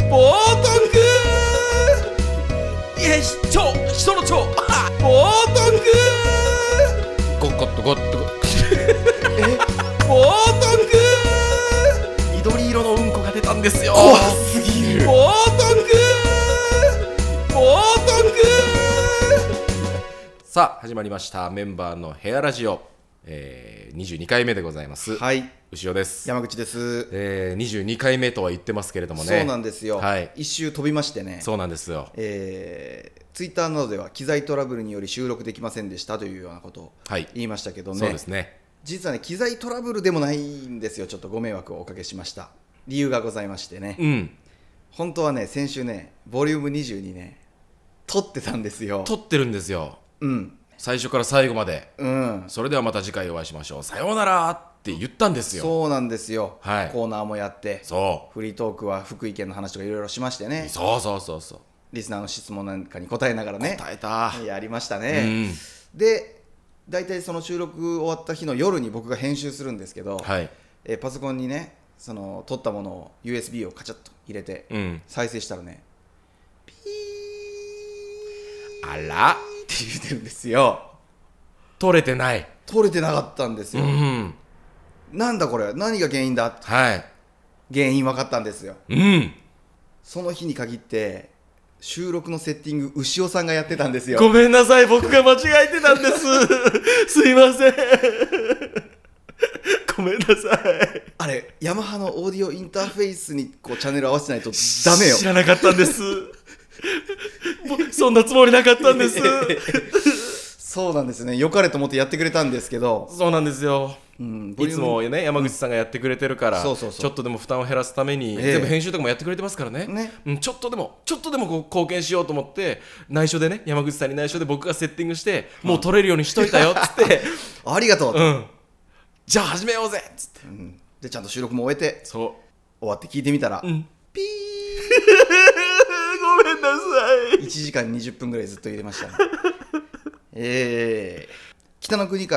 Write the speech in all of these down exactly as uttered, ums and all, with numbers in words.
冒涜いや超人の超冒涜ゴッゴッとゴッとゴッえ冒涜緑色のうんこが出たんですよ。 怖すぎる。 冒涜冒涜さあ始まりましたメンバーのヘアラジオ、えー、にじゅうにかいめでございます。 はい、 牛尾です。 山口です、 えー、にじゅうにかいめとは言ってますけれどもね。 そうなんですよ、はい、一周飛びましてね。 そうなんですよ、 えー、ツイッターなどでは機材トラブルにより収録できませんでしたというようなことを言いましたけどね、 はい、そうですね。 実はね機材トラブルでもないんですよ。ちょっとご迷惑をおかけしました。理由がございましてね、うん、本当はね先週ねボリュームにじゅうにね撮ってたんですよ。 撮ってるんですよ、うん、最初から最後まで、うん、それではまた次回お会いしましょう、さようならって言ったんですよ。 そうなんですよ、 はい、 コーナーもやって、 そうフリートークは福井県の話とかいろいろしましてね。 そうそうそうそう、 リスナーの質問なんかに答えながらね、 答えたやりましたね、うん、で大体その収録終わった日の夜に僕が編集するんですけど、はい、えパソコンにねその撮ったものを ユーエスビー をカチャッと入れて、うん、再生したらねピーあらって言ってるんですよ。 撮れてない撮れてなかったんですよ、うん、なんだこれ何が原因だ、 はい、 原因分かったんですよ、うん、その日に限って収録のセッティング牛尾さんがやってたんですよ。 ごめんなさい、僕が間違えてたんですすいませんごめんなさい。 あれヤマハのオーディオインターフェースにこうチャンネル合わせないとダメよ。 知らなかったんですそんなつもりなかったんですそうなんですね。良かれと思ってやってくれたんですけど。 そうなんですよ、うん、いつもね山口さんがやってくれてるから、うん、そうそうそう、ちょっとでも負担を減らすために、えー、全部編集とかもやってくれてますからね、ね、うん、ちょっとでもちょっとでもこう貢献しようと思って内緒でね、山口さんに内緒で僕がセッティングして、うん、もう撮れるようにしといたよっつってありがとう、うん、 じゃあ始めようぜっつって、 うん、でちゃんと収録も終えてそう終わって聞いてみたら、うん、ピーごめんなさい、 いちじかんにじゅっぷんぐらいずっと入れましたねえー、北の国から、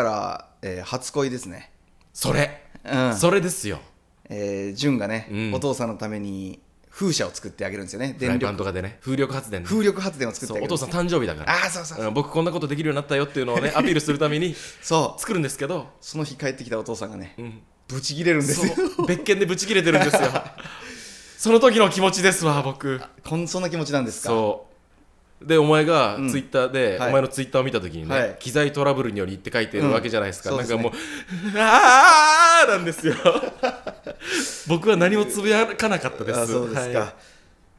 えー、初恋ですね。 それ、うん、それですよ、 えー、純がね、うん、お父さんのために風車を作ってあげるんですよね。 フライパンとかでね、風力発電、ね、 風力発電を作ってあげる。 お父さん誕生日だから、 あそうそうそう、 僕こんなことできるようになったよっていうのをねアピールするためにそう作るんですけど、 その日帰ってきたお父さんがね、うん、ブチ切れるんですよ。 別件でブチ切れてるんですよその時の気持ちですわ僕。 こんそんな気持ちなんですか。 そうでお前がツイッターで、うんはい、お前のツイッターを見た時にね、はい、機材トラブルによりって書いてるわけじゃないですか、うん、なんかもう、ね、あーなんですよ僕は何もつぶやかなかったです。 あそうですか、はい、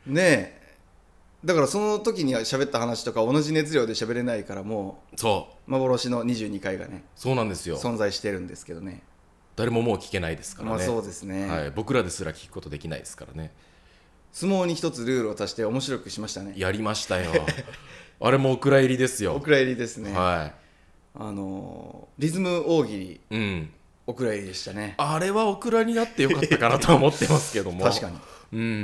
ねえだからその時に喋った話とか同じ熱量で喋れないから、もうそう幻のにじゅうにかいがね、 そうなんですよ、 存在してるんですけどね、 誰ももう聞けないですからね。 まあそうですね、 はい、僕らですら聞くことできないですからね。 相撲に一つルールを足して面白くしましたね。 やりましたよあれもお蔵入りですよ。 お蔵入りですね、 はい、 あのリズム大喜利、うん、お蔵入りでしたね。 あれはお蔵になってよかったかなとは思ってますけども確かに、 うん、うん、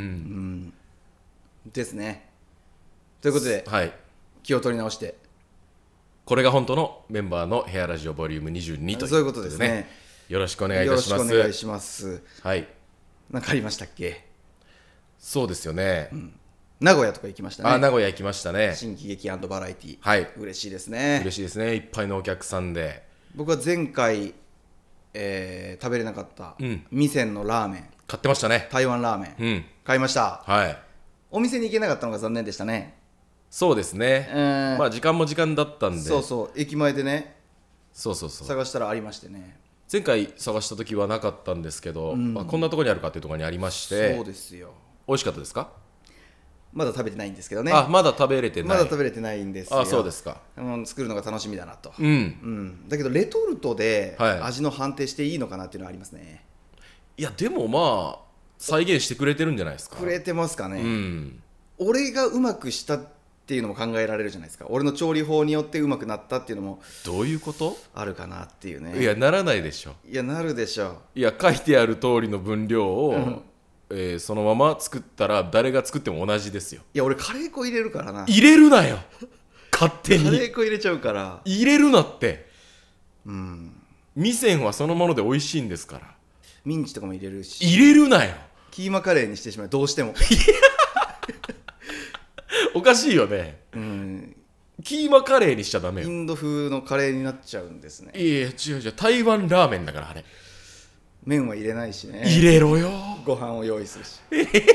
ですね。ということで、はい、気を取り直して、 これが本当のメンバーのヘアラジオボリュームにじゅうにということで、ね、 そういうことですね。 よろしくお願いいたします。 よろしくお願いします。 はい、 何かありましたっけ。 そうですよね、 うん、名古屋とか行きましたね。 あ名古屋行きましたね。 新喜劇&バラエティー、 はい、 嬉しいですね。 嬉しいですね。いっぱいのお客さんで、 僕は前回、えー、食べれなかった、うん、味仙のラーメン買ってましたね。 台湾ラーメン、うん、買いました、はい、お店に行けなかったのが残念でしたね。 そうですね、えー、まあ時間も時間だったんで、 そうそう駅前でね、 そうそうそう探したらありましてね。 前回探した時はなかったんですけど、うんまあ、こんなところにあるかっていうところにありまして。 そうですよ。 美味しかったですか。 まだ食べてないんですけどね。 あまだ食べれてない。 まだ食べれてないんですよ。 あそうですか、 うん、作るのが楽しみだなと、うんうん、だけどレトルトで味の判定していいのかなっていうのはありますね、 はい、いやでもまあ再現してくれてるんじゃないですか。 くれてますかね、うん、俺がうまくしたっていうのも考えられるじゃないですか。俺の調理法によってうまくなったっていうのもどういうことあるかなっていうね。 いやならないでしょ。 いやなるでしょ。 いや書いてある通りの分量を、うんえー、そのまま作ったら誰が作っても同じですよ。 いや俺カレー粉入れるからな。 入れるなよ勝手に。 カレー粉入れちゃうから入れるなって。うん味仙はそのもので美味しいんですから。 ミンチとかも入れるし。 入れるなよ。 キーマカレーにしてしまう。どうしてもおかしいよね。 うん、 キーマカレーにしちゃダメよ。 インド風のカレーになっちゃうんですね。 いや違う違う、台湾ラーメンだからあれ。 麺は入れないしね。 入れろよ。 ご飯を用意するし。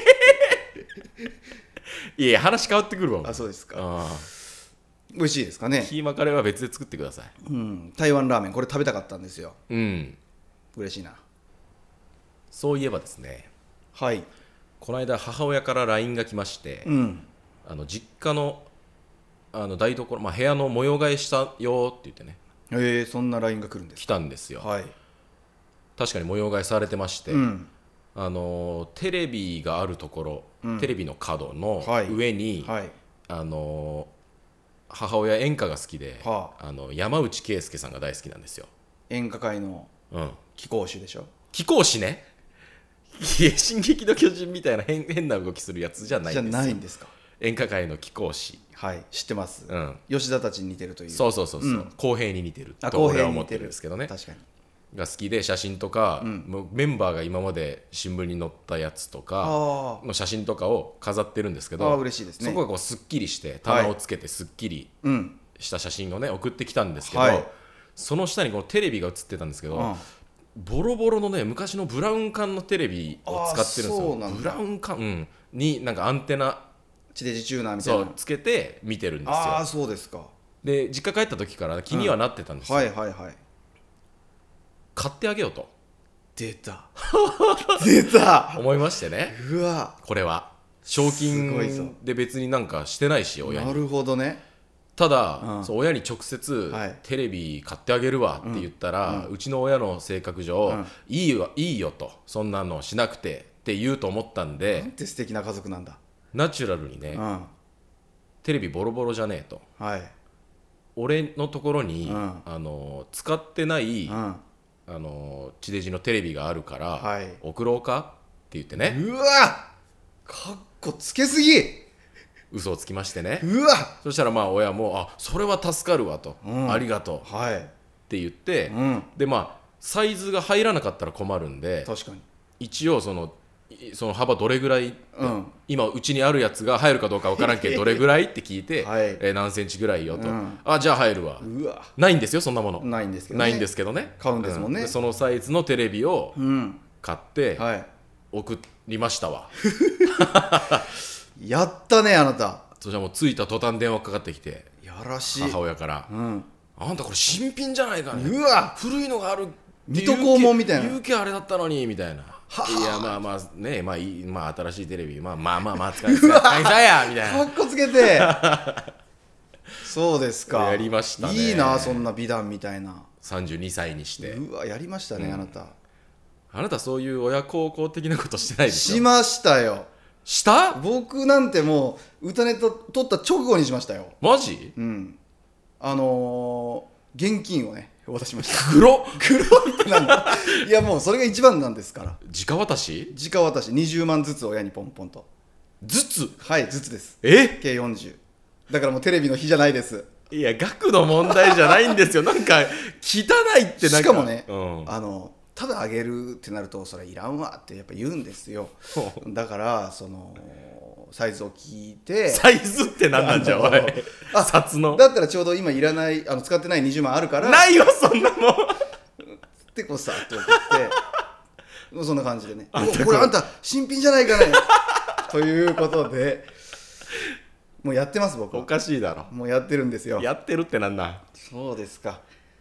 いや話変わってくるわ。 あ、そうですか。 あ美味しいですかね。 キーマカレーは別で作ってください。 うん、台湾ラーメンこれ食べたかったんですよ。 うん。 嬉しいな。 そういえばですね。 はい。 この間母親から ライン が来まして、 うん、 あの実家のあの台所、まあ、部屋の模様替えしたよって言ってね。 えー、そんな ライン が来るんですか。 来たんですよ。 はい。 確かに模様替えされてまして、 うん、 あのテレビがあるところ、うん、テレビの角の上に、 はいはい、 あの母親演歌が好きで、 はあ、あの山内圭介さんが大好きなんですよ。 演歌界の貴公子でしょ。 貴公子ね。いや進撃の巨人みたいな 変, 変な動きするやつじゃないんですよ。 じゃないんですか。 演歌界の貴公子。 はい、知ってます、 うん、 吉田たちに似てるという。 そうそうそうそう、うん、公平に似てると俺は思ってるんですけどね。 確かにが好きで、写真とか、うん、もうメンバーが今まで新聞に載ったやつとかの写真とかを飾ってるんですけど、 あ嬉しいですね。 そこがこうすっきりして棚をつけてすっきりした写真をね送ってきたんですけど、はい、その下にこのテレビが写ってたんですけど、うん、ボロボロのね昔のブラウン管のテレビを使ってるんですよ。ブラウン管、うん、になんかアンテナ地デジチューナーみたいなそうつけて見てるんですよ。 ああそうですか。 で実家帰った時から気にはなってたんですよ、 うん、はいはいはい。 買ってあげようと出た出た思いましてね。 うわこれは賞金で別になんかしてないし親に。 なるほどね。 ただ、うん、そう親に直接、 はい、 テレビ買ってあげるわって言ったら、うん、うちの親の性格上、うん、いいわいいよとそんなのしなくてって言うと思ったんで、 なんて素敵な家族なんだ。 ナチュラルにね、うん、テレビボロボロじゃねえと、 はい、 俺のところに、 うん、 あの使ってない、 うん、 あの地デジのテレビがあるから、 はい、 送ろうかって言ってね。 うわかっこつけすぎ。 嘘をつきましてね。 うわそしたらまあ親もあそれは助かるわと、うん、ありがとう、 はい、 って言って、 うん、 でまあサイズが入らなかったら困るんで、 確かに一応そのその幅どれぐらい、 うん、 今うちにあるやつが入るかどうか分からんけどどれぐらいって聞いて、 はい、 えー、何センチぐらいよと、 うん、 あじゃあ入るわ。 うわないんですよそんなもの。 ないんですけどね。 ないんですけどね。 買うんですもんね、 うん、そのサイズのテレビを買って、 うん、はい、 送りましたわやったねあなた。 そしたらもう着いた途端電話かかってきて、 やらしい母親から、うん、あんたこれ新品じゃないかね。 うわ古いのがある水戸黄門みたいな。 言うけあれだったのにみたいな。いやまあまあねまあいい、まあ、新しいテレビまあまあまあまあ使い使い使いたやみたいな。 かっこつけてそうですか。 やりましたね。 いいなそんな美談みたいな。 さんじゅうにさいにして。 うわやりましたね、うん、あなた。 あなたそういう親孝行的なことしてないでしょ。 しましたよ。 した僕なんてもう歌ネタ取った直後にしましたよ。 マジ。 うんあのー、現金をね渡しました。 黒黒ってなんだいやもうそれが一番なんですから。 直渡し直渡しにじゅうまんずつ親にポンポンと。 ずつ。 はいずつです。 え計よんじゅうだからもうテレビの日じゃないです。 いや額の問題じゃないんですよなんか汚いってなんか。 しかもね、 うん、 あのただあげるってなるとそれいらんわってやっぱ言うんですよだからそのサイズを聞いて。 サイズって何なんじゃおい札の。 だったらちょうど今いらないあの使ってないにじゅうまんあるからないよそんなもんってこうさって送ってそんな感じでねこれあんた新品じゃないかねということでもうやってます僕は。 おかしいだろ。 もうやってるんですよ。 やってるってなんだ。 そうですか。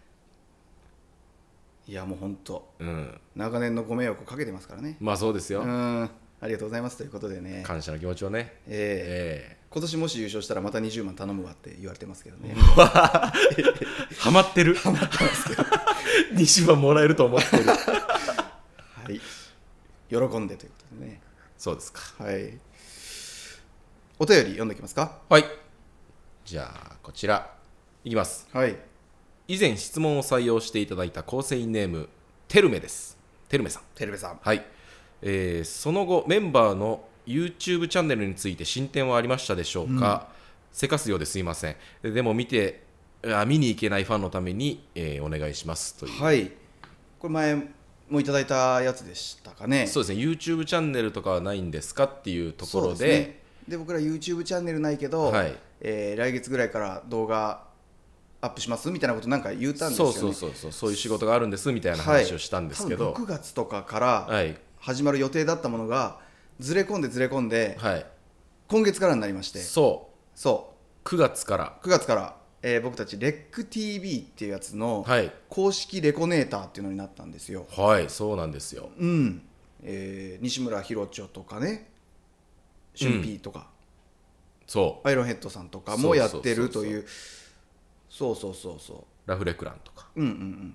いやもう本当、 うん、 長年のご迷惑をかけてますからね。 まあそうですよ。 うんありがとうございますということでね。 感謝の気持ちをね、 えーえー、今年もし優勝したらまたにじゅうまん頼むわって言われてますけどねハマってるハマってますけどにじゅうまんもらえると思ってるはい喜んでということでね。 そうですか。 はいお便り読んでいきますか。 はいじゃあこちらいきます。 はい以前質問を採用していただいた構成員ネームテルメです。テルメさん。 テルメさん。 はい、えー、その後メンバーの YouTube チャンネルについて進展はありましたでしょうか。うん、せかすようですいません。でも見てあ見に行けないファンのために、えー、お願いしますという。 はいこれ前もいただいたやつでしたかね。 そうですね YouTube チャンネルとかはないんですかっていうところで、 で僕ら YouTube チャンネルないけど、はい、えー、来月ぐらいから動画アップしますみたいなことなんか言うたんですよね。 そうそうそうそう、そういう仕事があるんですみたいな話をしたんですけど、 はい、多分ろくがつとかから始まる予定だったものがずれ込んでずれ込んで、はい、今月からになりまして、 そうそうくがつからくがつから、えー、僕たちレック ティーブイ っていうやつの公式レコネーターっていうのになったんですよ。 はい、そうなんですよ。 うん、えー、西村ひろちょとかね、シュンピーとか、うん、そうアイロンヘッドさんとかもやってるという、そうそうそうそうラフレクランとか、 うんうんうん、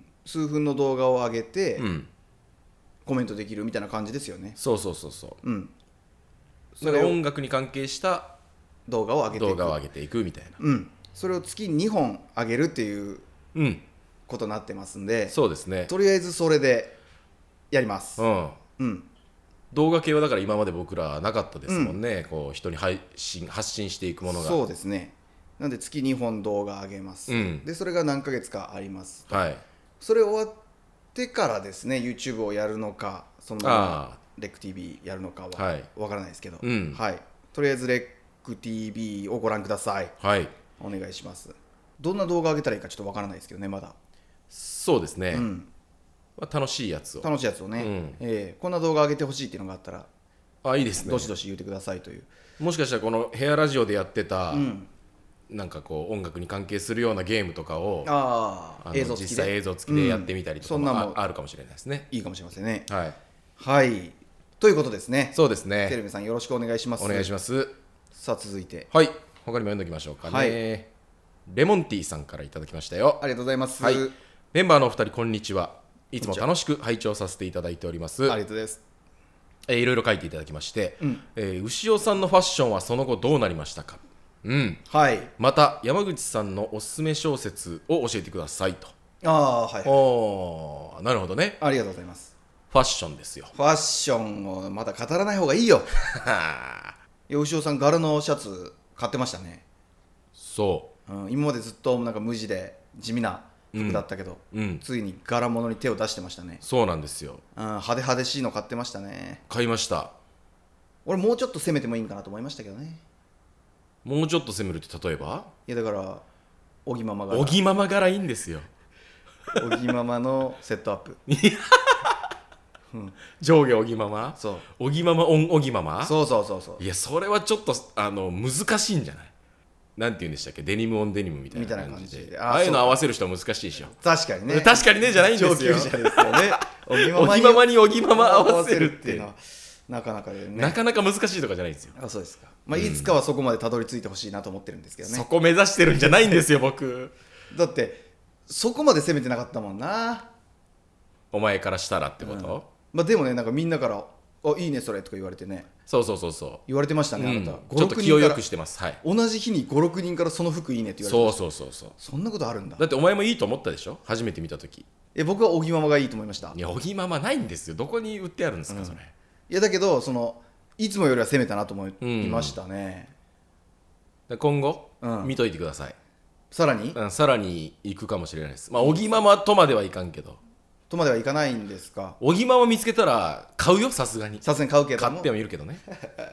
数分の動画を上げて、うん、コメントできるみたいな感じですよね。 そうそうそうそう、うん、それ音楽に関係した動画を上げていく動画を上げていくみたいな、 うん、それを月にほん上げるっていうことになってますんで、うん、 そうですね、 とりあえずそれでやります、うんうん、動画系はだから今まで僕らなかったですもんね、うん、こう人に配信発信していくものが。 そうですね、なんで月にほん動画上げます、うん、でそれが何ヶ月かあります、はい、それ終わってからですね YouTube をやるのかそのままレック ティーブイ やるのかは分からないですけど、はいうんはい、とりあえずレック ティーブイ をご覧ください、はい、お願いします。どんな動画上げたらいいかちょっと分からないですけどね、まだ。 そうですね、うんまあ、楽しいやつを楽しいやつをね、うんえー、こんな動画上げてほしいっていうのがあったらあいいですね、 どしどし言ってくださいという。 もしかしたらこのヘアラジオでやってた、うんなんかこう音楽に関係するようなゲームとかをああ映像付きで実際映像付きでやってみたりとかも、うん、もあるかもしれないですね。 いいかもしれませんね。はい、はい、ということですね。 そうですね。 テレビさんよろしくお願いします。 お願いします。 さあ続いてはい他にも読んでおきましょうかね、はい、レモンティーさんからいただきましたよ。 ありがとうございます、 はい、メンバーのお二人こんにちは。いつも楽しく拝聴させていただいております。 ありがとうです。 えー、いろいろ書いていただきまして、うんえー、牛尾さんのファッションはその後どうなりましたか。うんはい、また山口さんのおすすめ小説を教えてくださいと。 ああはい、はい、 おなるほどね。 ありがとうございます。 ファッションですよ。 ファッションをまだ語らない方がいいよいや牛尾さん柄のシャツ買ってましたね。 そう、 うん、今までずっとなんか無地で地味な服だったけど、うんうん、ついに柄物に手を出してましたね。 そうなんですよ、 うん、派手派手しいの買ってましたね。 買いました。 俺もうちょっと攻めてもいいんかなと思いましたけどね。 もうちょっと攻めるって例えばいやだからおぎママ柄おぎママ柄いいんですよおぎママのセットアップうん、上下おぎママそうおぎママオンおぎママそうそうそうそういやそれはちょっとあの難しいんじゃない。なんて言うんでしたっけ、デニムオンデニムみたいな感じで、ああいうの合わせる人は難しいでしょ。 確かにね確かにねじゃないんですよ。 上級者ですよねおぎママにおぎママ合わせるっていうのはなかなかでねなかなか難しいとかじゃないんですよ。 あそうですか、まあ、いつかはそこまでたどり着いてほしいなと思ってるんですけどね、 うん、そこ目指してるんじゃないんですよ僕だってそこまで攻めてなかったもんなお前からしたらってこと、うんまあ、でもねなんかみんなからあいいねそれとか言われてね。 そうそうそうそう言われてましたね、うん、あなたちょっと気をよくしてます、はい、 同じ日にごろくにんからその服いいねって言われてました。 そうそうそうそうそんなことあるんだ。 だってお前もいいと思ったでしょ初めて見た時。 え僕はおぎママがいいと思いました。 いやおぎママないんですよ。どこに売ってあるんですか、うん、それ。 いやだけどそのいつもよりは攻めたなと思いましたね、 うん、今後、うん、見といてください。 さらに、 うん、さらに行くかもしれないです。まあおぎママとまではいかんけどとまではいかないんですか。 おぎママ見つけたら買うよさすがに。 さすがに買うけども買っては見るけどね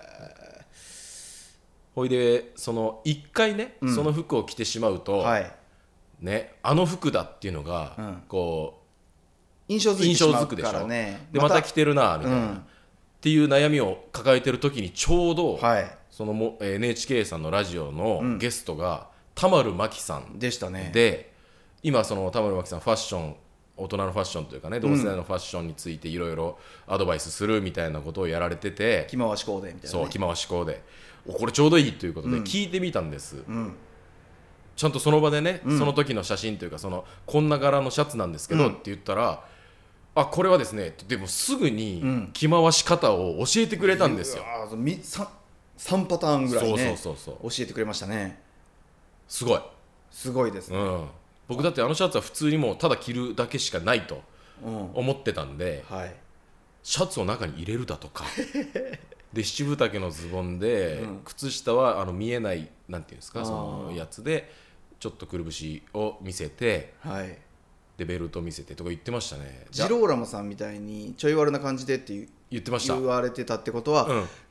ほいでその一回ね、うん、その服を着てしまうと、はいね、あの服だっていうのが、うん、こう印象づいてしまうからね。 でまた着てるなみたいな、うん、っていう悩みを抱えてる時にちょうど、はい、そのも エヌエイチケー さんのラジオのゲストが、うん、田丸真紀さんでしたね。 で今その田丸真紀さんファッション大人のファッションというかね同世代のファッションについていろいろアドバイスするみたいなことをやられてて、 着回しコーデみたいな、ね、 そう着回しコーデこれちょうどいいということで聞いてみたんです、うん、ちゃんとその場でね、うん、その時の写真というかそのこんな柄のシャツなんですけど、うん、って言ったらあこれはですねでもすぐに着回し方を教えてくれたんですよ、 うん、さんパターンぐらいねそうそうそうそう教えてくれましたね。 すごいすごいですね、 うん僕だってあのシャツは普通にもうただ着るだけしかないと思ってたんで、うんはい、シャツを中に入れるだとかで七分丈のズボンで、うん、靴下はあの見えないなんていうんですかそのやつでちょっとくるぶしを見せて、はい、でベルト見せてとか言ってましたね。 ジローラモさんみたいにちょい悪な感じでって言ってました。言われてたってことは、うん、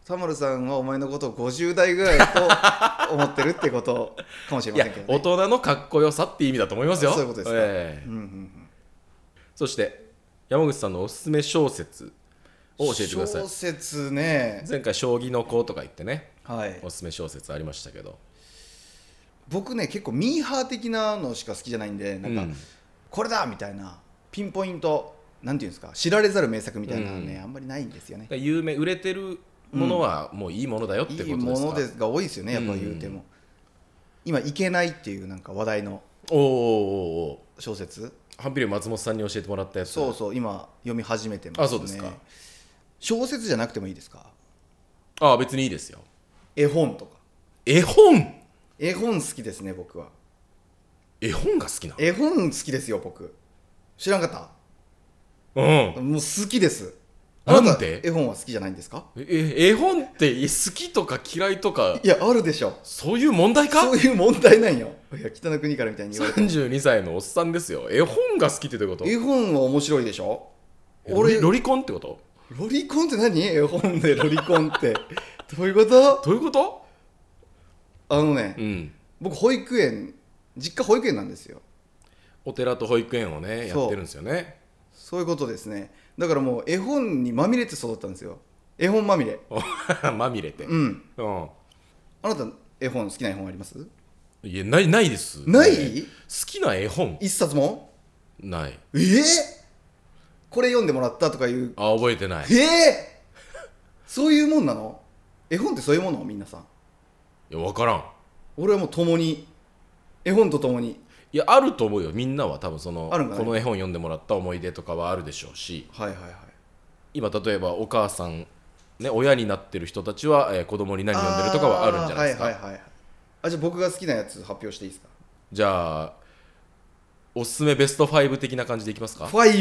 サマルさんはお前のことをごじゅう代ぐらいと思ってるってことかもしれませんけどね。 いや大人のかっこよさって意味だと思いますよ。 そういうことですか、 えーうんうんうん、 そして山口さんのおすすめ小説を教えてください。 小説ね、 前回将棋の子とか言ってね、 はい、 おすすめ小説ありましたけど、 僕ね結構ミーハー的なのしか好きじゃないんで、なんか、うん、これだみたいなピンポイントなんていうんですか、知られざる名作みたいなのね、うん、あんまりないんですよね。 有名売れてるものはもういいものだよってことですか。いいものですが多いですよね、やっぱ言うても、うん、今いけないっていうなんか話題の小説、 ハンピリオ松本さんに教えてもらったやつ。 そうそう、今読み始めてますね。 あ、そうですか。 小説じゃなくてもいいですか。 ああ、別にいいですよ。 絵本とか。 絵本絵本好きですね、僕は。 絵本が好きなの？ 絵本好きですよ、僕。知らんかった？ うん、 もう好きです。 なんで絵本は好きじゃないんですか？ え絵本って好きとか嫌いとか、 いやあるでしょ。 そういう問題か？ そういう問題なんよ。いや北の国からみたいに言われて、 さんじゅうにさいのおっさんですよ。絵本が好きってどういうこと？ 絵本は面白いでしょ。 俺ロリコンってこと？ ロリコンって何？絵本でロリコンってどういうこと？ どういうこと？ あのね、 うん、 僕保育園、実家保育園なんですよ。 お寺と保育園をねやってるんですよね。 そういうことですね。だからもう絵本にまみれて育ったんですよ。絵本まみれまみれて、 うん、 うん、 あなた絵本好きな絵本あります？ いや、ないないです。 ない、 ね、好きな絵本一冊もない。 えー、これ読んでもらったとかいう。 あ、覚えてない。 えー、そういうもんなの？絵本ってそういうもの？みんなさん。 いや、分からん。 俺はもう共に絵本と共に。 いや、あると思うよ。みんなは多分その、 あるんかね、 この絵本読んでもらった思い出とかはあるでしょうし、 はいはいはい、 今例えばお母さん、ね、親になってる人たちは、えー、子供に何読んでるとかはあるんじゃないですか。 はいはいはいはい。あ、じゃあ僕が好きなやつ発表していいですか？ じゃあおすすめベストご的な感じでいきますか？ ご？ うん、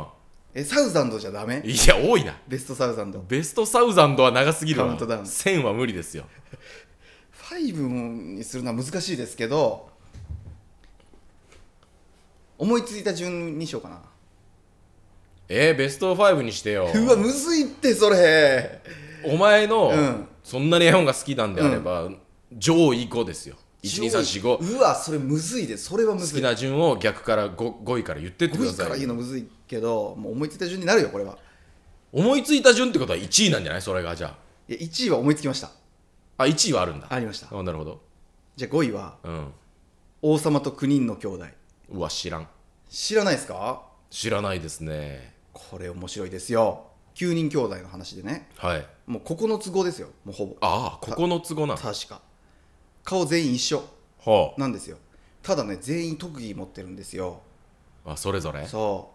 え、サウザンドじゃダメ？ いや、多いな。 ベストサウザンド。 ベストサウザンドは長すぎるわ。 カウントダウンせんは無理ですよ。 ごにするのは難しいですけど、思いついた順にしようかな。 えー、ベストごにしてよ。 うわ、むずいってそれ。 お前の、 うん、 そんなに絵本が好きなんであれば、うん、上位ごですよ。いちにさんしご。 うわ、それむずいです。それはむずい。 好きな順を逆から 5, ごいから言ってってください。 ごいから言うのむずいけど、もう思いついた順になるよ、これは。 思いついた順ってことはいちいなんじゃない？それが。じゃあいや、いちいは思いつきました。 あ、いちいはあるんだ。 ありました。 あ、なるほど。 じゃあごいは、 うん、 王様ときゅうにんの兄弟。 うわ、知らん。 知らないですか？ 知らないですね。 これ面白いですよ。きゅうにん兄弟の話でね、 はい、 もうここのつごですよ。もうほぼ。 ああ、ここのつごな。 確か顔全員一緒なんですよ、はあ、ただね、全員特技持ってるんですよ。 あ、それぞれ。 そう、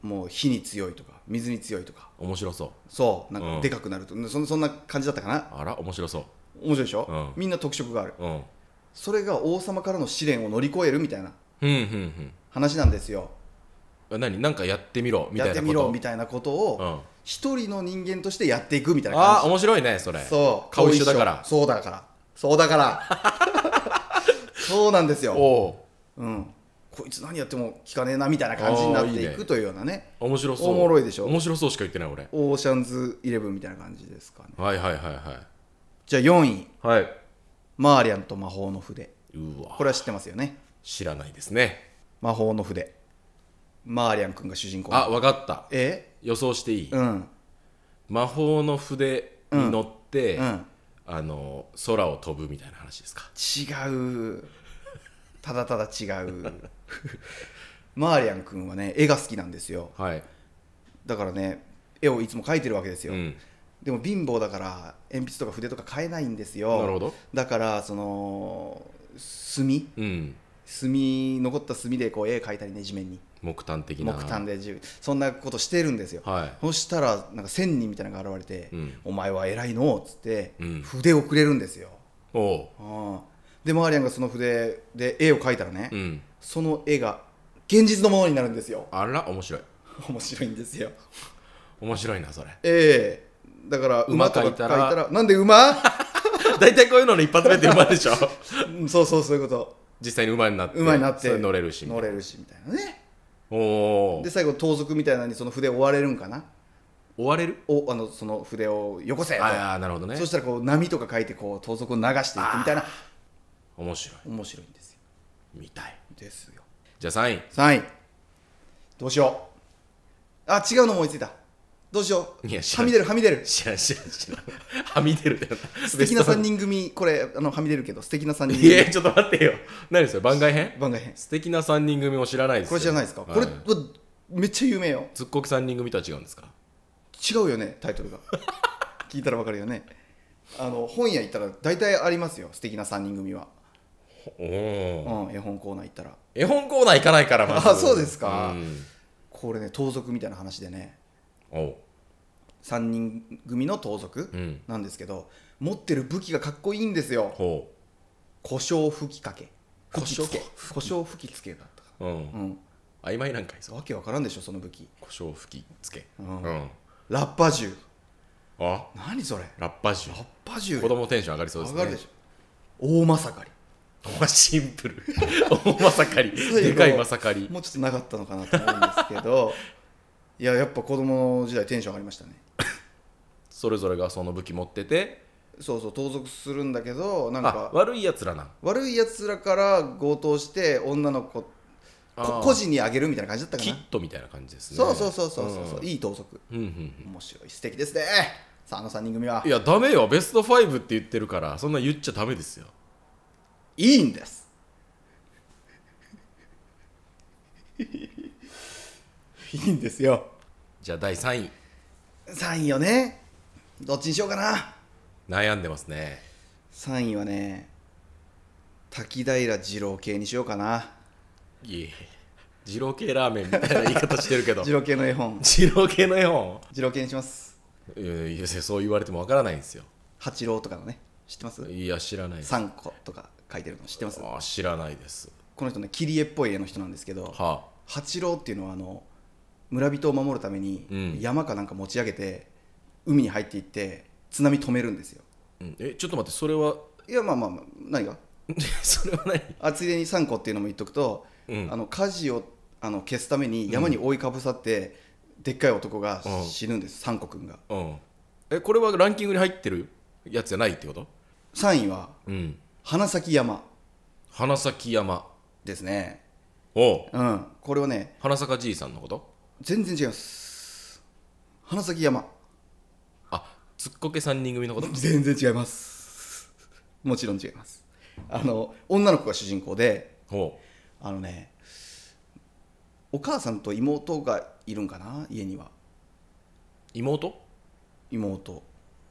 もう火に強いとか水に強いとか。 面白そう。 そう、なんかでかくなると、うん、そ, そんな感じだったかな。 あら、面白そう。 面白いでしょ、うん、みんな特色がある、うん、それが王様からの試練を乗り越えるみたいな話なんですよ。 何？なんかやってみろみたいなこと。 やってみろみたいなことを一人の人間としてやっていくみたいな感じ。 ああ、面白いねそれ。 そう、 顔一緒だから。 そうだからそうだからそうなんですよ。おう、うん、こいつ何やっても聞かねえなみたいな感じになっていくというようなね。 面白そう。 おもろいでしょ。 面白そうしか言ってない俺。 オーシャンズイレブンみたいな感じですかね。 はいはいはいはい。 じゃあよんい、 はい、 マーリャンと魔法の筆。 うわ、 これは知ってますよね。 知らないですね。 魔法の筆、マーリャン君が主人公。 あ、わかった。 え予想していい？ うん、 魔法の筆に乗って、 うんうん、 あの空を飛ぶみたいな話ですか？ 違う、ただただ違うマーリャン君はね、絵が好きなんですよ、 はい、 だからね、絵をいつも描いてるわけですよ、 うん、 でも貧乏だから鉛筆とか筆とか買えないんですよ。 なるほど。 だからその墨、 うん、 墨残った墨でこう絵描いたりね、地面に木炭的な。 木炭でそんなことしてるんですよ、 はい、 そしたらなんか仙人みたいなのが現れて、うん、お前は偉いのっつって、 うん、 筆をくれるんですよ。 おう、 あでマーリャンがその筆で絵を描いたらね、 うん、 その絵が現実のものになるんですよ。 あら、面白い面白いんですよ。 面白いなそれ。 ええー、だから馬とか描いたら、 描いたらなんで馬大体こういうのの一発目って馬でしょそうそう、そういうこと。 実際に馬になって馬になって乗れるし乗れるしみたいなね。 おで最後盗賊みたいなのにその筆を追われるんかな。 追われるおあのその筆をよこせと。 ああなるほどね。 そしたらこう波とか書いてこう盗賊を流していくみたいな。 面白い面白いんですよ。 見たいですよ。 じゃあさんいさんいどうしよう。あ違うの思いついた。どうしよう。 いやはみ出るはみ出る。 知らん知らん知らんはみ出るって素敵なさんにん組これあのはみ出るけど素敵なさんにんい組。 やちょっと待ってよ。何ですよ番外編。 番外編素敵なさんにん組も知らないですよ。 これ知らないですか、 はい、 これめっちゃ有名よ。 つっこきさんにん組とは違うんですか。 違うよねタイトルが聞いたらわかるよね。あの本屋行ったら大体ありますよ素敵なさんにん組は。 おお、 うん、絵本コーナー行ったら。 絵本コーナー行かないからまず。 あそうですか、 うん、 これね盗賊みたいな話でねおさんにん組の盗賊なんですけど、うん、持ってる武器がかっこいいんですよ。 ほう胡椒吹きかけ胡椒胡椒吹きつけだったか、 うんうん、曖昧なんかいそう。 わけわからんでしょその武器。 胡椒吹きつけ、 うんうん、ラッパ銃。 あ何それ。 ラッパ銃。 ラッパ銃子供テンション上がりそうですね。 上がるでしょ。大まさかり。 シンプル大まさかりでかいまさかり。 もうちょっとなかったのかなと思うんですけどいややっぱ子供の時代テンション上がりましたねそれぞれがその武器持ってて。 そうそう盗賊するんだけどなんか悪いやつらな。 悪いやつらから強盗して女の子個人にあげるみたいな感じだったかな。 キットみたいな感じですね。 そうそうそうそうそう、うん、いい盗賊、 うんうんうん、 面白い素敵ですね。さああのさんにん組は。 いやダメよベストファイブって言ってるからそんな言っちゃダメですよ。 いいんですいいんですよ。 じゃあだいさんい。 さんいよね。どっちにしようかな。 悩んでますね。 さんいはね滝平二郎系にしようかな。 いえ二郎系ラーメンみたいな言い方してるけど二郎系の絵本。 二郎系の絵本。 二郎系にします。 いやいやそう言われてもわからないんですよ。 八郎とかのね知ってます。 いや知らないです。 三個とか書いてるの知ってます。 あ知らないです。 この人ね切り絵っぽい絵の人なんですけど、はあ、 八郎っていうのはあの村人を守るために山かなんか持ち上げて、うん、海に入っていって津波止めるんですよ、 うん、えちょっと待ってそれは。 いやまあまあ、まあ、何がそれは何。 あついでに三個っていうのも言っとくと、うん、あの火事をあの消すために山に覆いかぶさって、うん、でっかい男が死ぬんです、うん、三個くんが、うん、 えこれはランキングに入ってるやつじゃないってこと。 さんいは、うん、花咲山。 花咲山ですね。 おう、 うん、これはね花咲じいさんのこと。 全然違います。花咲山。 あつっこけさんにん組のこと。 全然違います。もちろん違います。あの女の子が主人公で、 ほうあのねお母さんと妹がいるんかな家には。 妹妹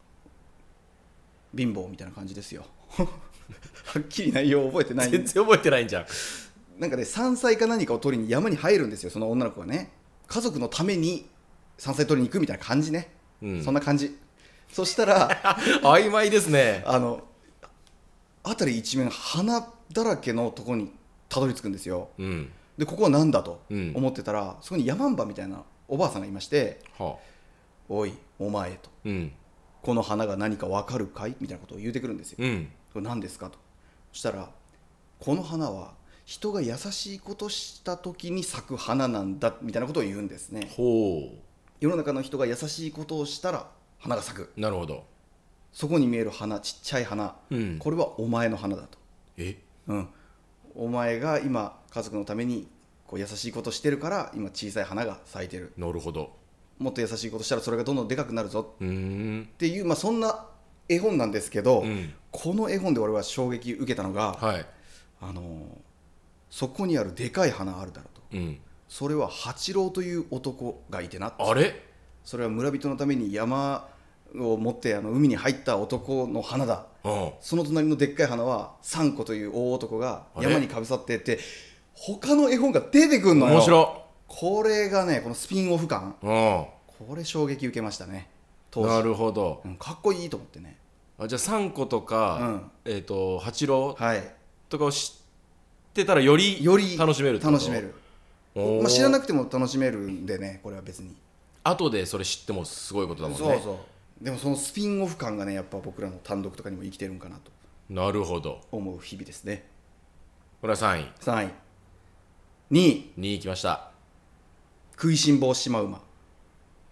貧乏みたいな感じですよはっきり内容覚えてない。 全然覚えてないんじゃん。 なんかね山菜か何かを取りに山に入るんですよその女の子がね。家族のために山菜取りに行くみたいな感じね、うん、そんな感じ。そしたら曖昧ですね。 あの辺り一面花だらけのところにたどり着くんですよ、うん、でここは何だと思ってたら、うん、そこにヤマンバみたいなおばあさんがいまして、はあ、おいお前と、うん、この花が何か分かるかいみたいなことを言うてくるんですよ、うん、これ何ですかと。そしたらこの花は人が優しいことした時に咲く花なんだみたいなことを言うんですね。ほう。世の中の人が優しいことをしたら花が咲く。 なるほど。 そこに見える花、ちっちゃい花、うん、これはお前の花だと。 え、 うん、お前が今家族のためにこう優しいことしてるから今小さい花が咲いてる。 なるほど。 もっと優しいことしたらそれがどんどんでかくなるぞっていう、まあ、そんな絵本なんですけど、うん、この絵本で俺は衝撃受けたのが、はい、あのそこにあるでかい花あるだろうと、うん、それは八郎という男がいてな。 あれそれは村人のために山を持ってあの海に入った男の花だ、うん、その隣のでっかい花は三子という大男が山にかぶさってって他の絵本が出てくるのよ。 面白い。 これがねこのスピンオフ感、うん、これ衝撃受けましたね当時。 なるほど、 うん、かっこいいと思ってね。 あじゃあ三子とか、うんえー、と八郎とかを知ってたらよりより楽しめるってこと。 楽しめる、まあ、知らなくても楽しめるんでねこれは別に後でそれ知ってもすごいことだもんね。 そうそうでもそのスピンオフ感がねやっぱ僕らの単独とかにも生きてるんかなとなるほど思う日々ですね。 これはさんい。 さんいにいにいきました。 食いしん坊シマウマ。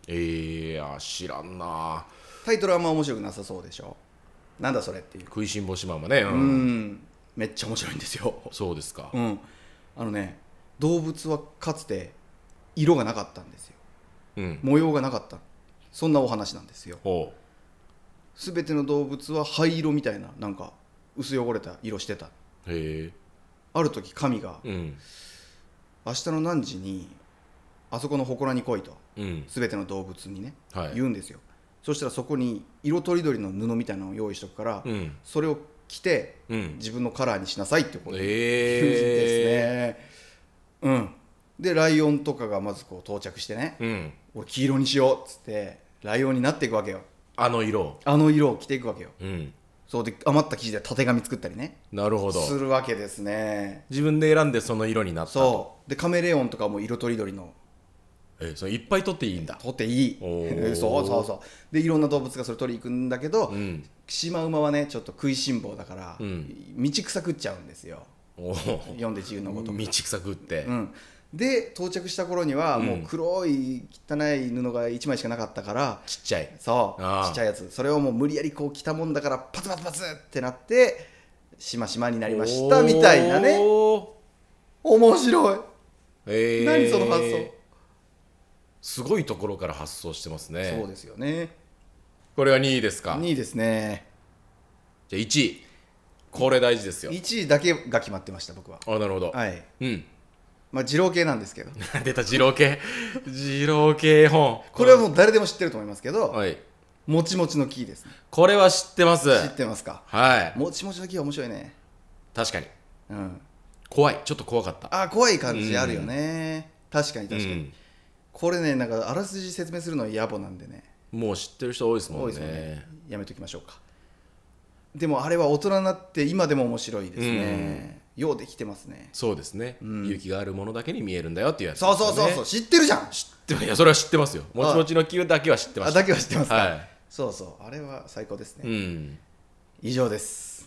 えー、いや知らんな。 タイトルはあんま面白くなさそうでしょ。なんだそれっていう。 食いしん坊シマウマね。うん、 うんめっちゃ面白いんですよ。 そうですか。 うん、あのね動物はかつて色がなかったんですよ、うん、模様がなかった、そんなお話なんですよ。すべての動物は灰色みたいな、なんか薄汚れた色してた。へある時神が、うん、明日の何時にあそこの祠に来いと、うん、すべての動物にね、はい、言うんですよ。そしたらそこに色とりどりの布みたいなのを用意しとくから、うん、それを着て、うん、自分のカラーにしなさいってことを言うんですね。うん、でライオンとかがまずこう到着してね、うん、俺黄色にしようっつってライオンになっていくわけよ。 あの色あの色を着ていくわけよ、うん、そうで余った生地でたてがみ作ったりね。 なるほど。 するわけですね。 自分で選んでその色になったと。 そうでカメレオンとかも色とりどりの、 えそれいっぱい取っていいんだ。 取っていいそうそうそうでいろんな動物がそれ取りに行くんだけど、うん、シマウマはねちょっと食いしん坊だから、うん、道草食っちゃうんですよ。読んで自由のごとく道草食って、 うん、で到着した頃にはもう黒い汚い布がいちまいしかなかったから、 ちっちゃいそうちっちゃいやつ、それをもう無理やりこう着たもんだからパツパツパツってなってしましまになりましたみたいなね。面白い、えー、何その発想。 すごいところから発想してますね。 そうですよね。 これはにいですか。 にいですね。 じゃあいちい、これ大事ですよ。 いちいだけが決まってました僕は。 あなるほど。 はい、うんまあ、二郎系なんですけど出た二郎系二郎系本。 これはもう誰でも知ってると思いますけど、はい、もちもちの木ですね。 これは知ってます。 知ってますか。 はい。 もちもちの木は面白いね。 確かに、うん、怖い。ちょっと怖かった。 あ怖い感じあるよね、うん、確かに確かに、うん、これねなんかあらすじ説明するのは野暮なんでね、 もう知ってる人多いですもん ね, 多いですね。やめときましょうか。でもあれは大人になって今でも面白いですね、うん、ようできてますね。 そうですね、うん、勇気があるものだけに見えるんだよっていうやつですね。 そうそうそうそう、知ってるじゃん。 知っていやそれは知ってますよ。もちもちの木だけは知ってました。 あだけは知ってますか、はい、そうそうあれは最高ですね、うん、以上です。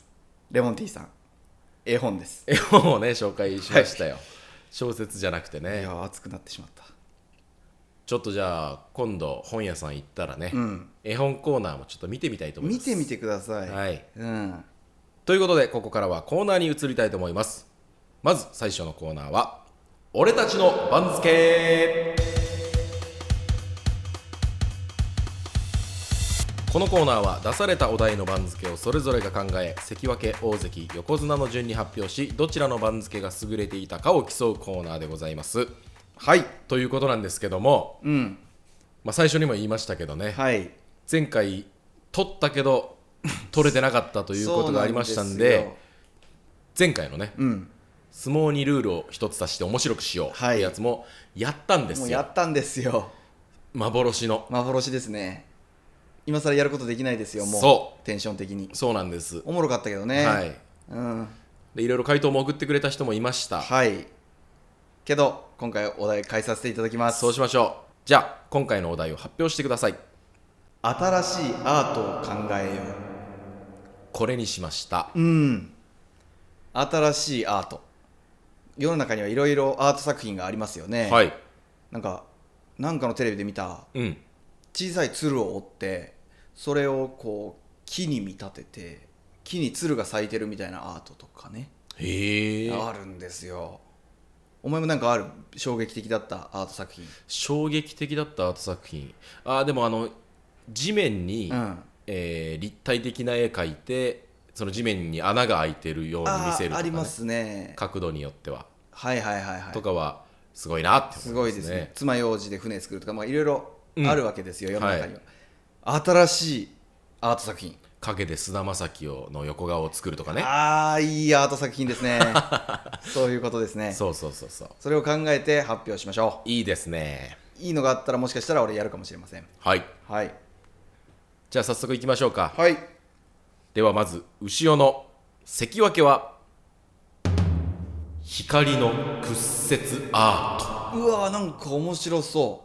レモンティーさん絵本です。 絵本をね紹介しましたよ、はい、小説じゃなくてね。 いや熱くなってしまった。 ちょっとじゃあ今度本屋さん行ったらね、うん、絵本コーナーもちょっと見てみたいと思います。 見てみてください、 はいうん、ということでここからはコーナーに移りたいと思います。まず最初のコーナーは俺たちの番付。このコーナーは出されたお題の番付をそれぞれが考え、関脇、大関、横綱の順に発表し、どちらの番付が優れていたかを競うコーナーでございます。はいということなんですけども、うんまあ、最初にも言いましたけどね、はい、前回取ったけど取れてなかったということがありましたん で, んで前回のね、うん、相撲にルールを一つ足して面白くしようってやつもやったんですよ。 もうやったんですよ。 幻の幻ですね。今更やることできないですよ。もうそうテンション的にそうなんです。 おもろかったけどね、はいうん、 でいろいろ回答も送ってくれた人もいました。 はいけど今回お題変えさせていただきます。 そうしましょう。じゃあ今回のお題を発表してください。 新しいアートを考えよう。 これにしました。 うん新しいアート、世の中にはいろいろアート作品がありますよね。はいなんかなんかのテレビで見た、うん、小さい鶴を折ってそれをこう木に見立てて木に鶴が咲いてるみたいなアートとかね。へえあるんですよ。お前もなんかある衝撃的だったアート作品。 衝撃的だったアート作品あでもあの地面に、うんえー、立体的な絵描いてその地面に穴が開いてるように見せるとか、ね、あ, ありますね。 角度によってははいはいはいはいとかはすごいなって、ね、 すごいですね。爪楊枝で船作るとかまあいろいろあるわけですよ、うん、世の中には、はい、新しいアート作品。 影で菅田将暉の横顔を作るとかね。 ああいいアート作品ですねそういうことですね。 そうそうそうそう。 それを考えて発表しましょう。 いいですね。 いいのがあったらもしかしたら俺やるかもしれません。 はいはいじゃあ早速いきましょうか。 はいではまず牛尾の関脇は光の屈折アート。 うわーなんか面白そう。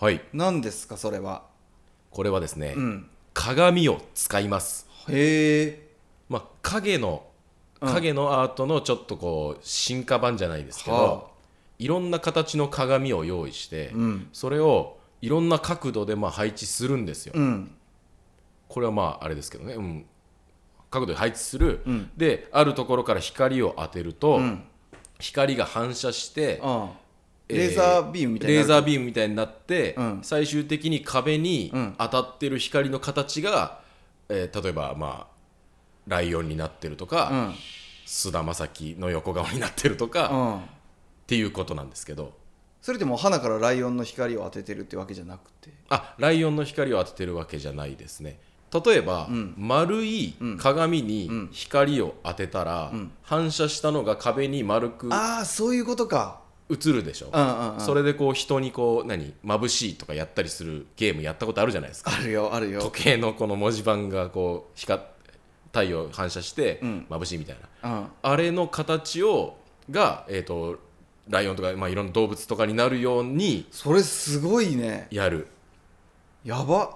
はい何ですかそれは。 これはですね、うん鏡を使います。へえ、まあ、影の影のアートのちょっとこう進化版じゃないですけど、はあ、いろんな形の鏡を用意して、うん、それをいろんな角度でまあ配置するんですよ、 うん、 これはまああれですけどね、うん、角度で配置する、 うん、 であるところから光を当てると、 うん、 光が反射して、 ああレーザービームみたいになる、 レーザービームみたいになって、 うん、 最終的に壁に当たってる光の形が、えー、例えばまあライオンになってるとか菅、うん、田将暉の横顔になってるとか、うん、っていうことなんですけど、 それでも花からライオンの光を当ててるってわけじゃなくて、 あ、ライオンの光を当ててるわけじゃないですね。例えば、うん、丸い鏡に光を当てたら、うん、反射したのが壁に丸く、 ああそういうことか、映るでしょ、 うんうんうん、 それでこう人にこう何眩しいとかやったりするゲームやったことあるじゃないですか。 あるよあるよ。 時計のこの文字盤がこう光太陽反射して眩しいみたいな、うん、あれの形をが、えーと、ライオンとか、まあ、いろんな動物とかになるように、 それすごいね、 やる。 やば、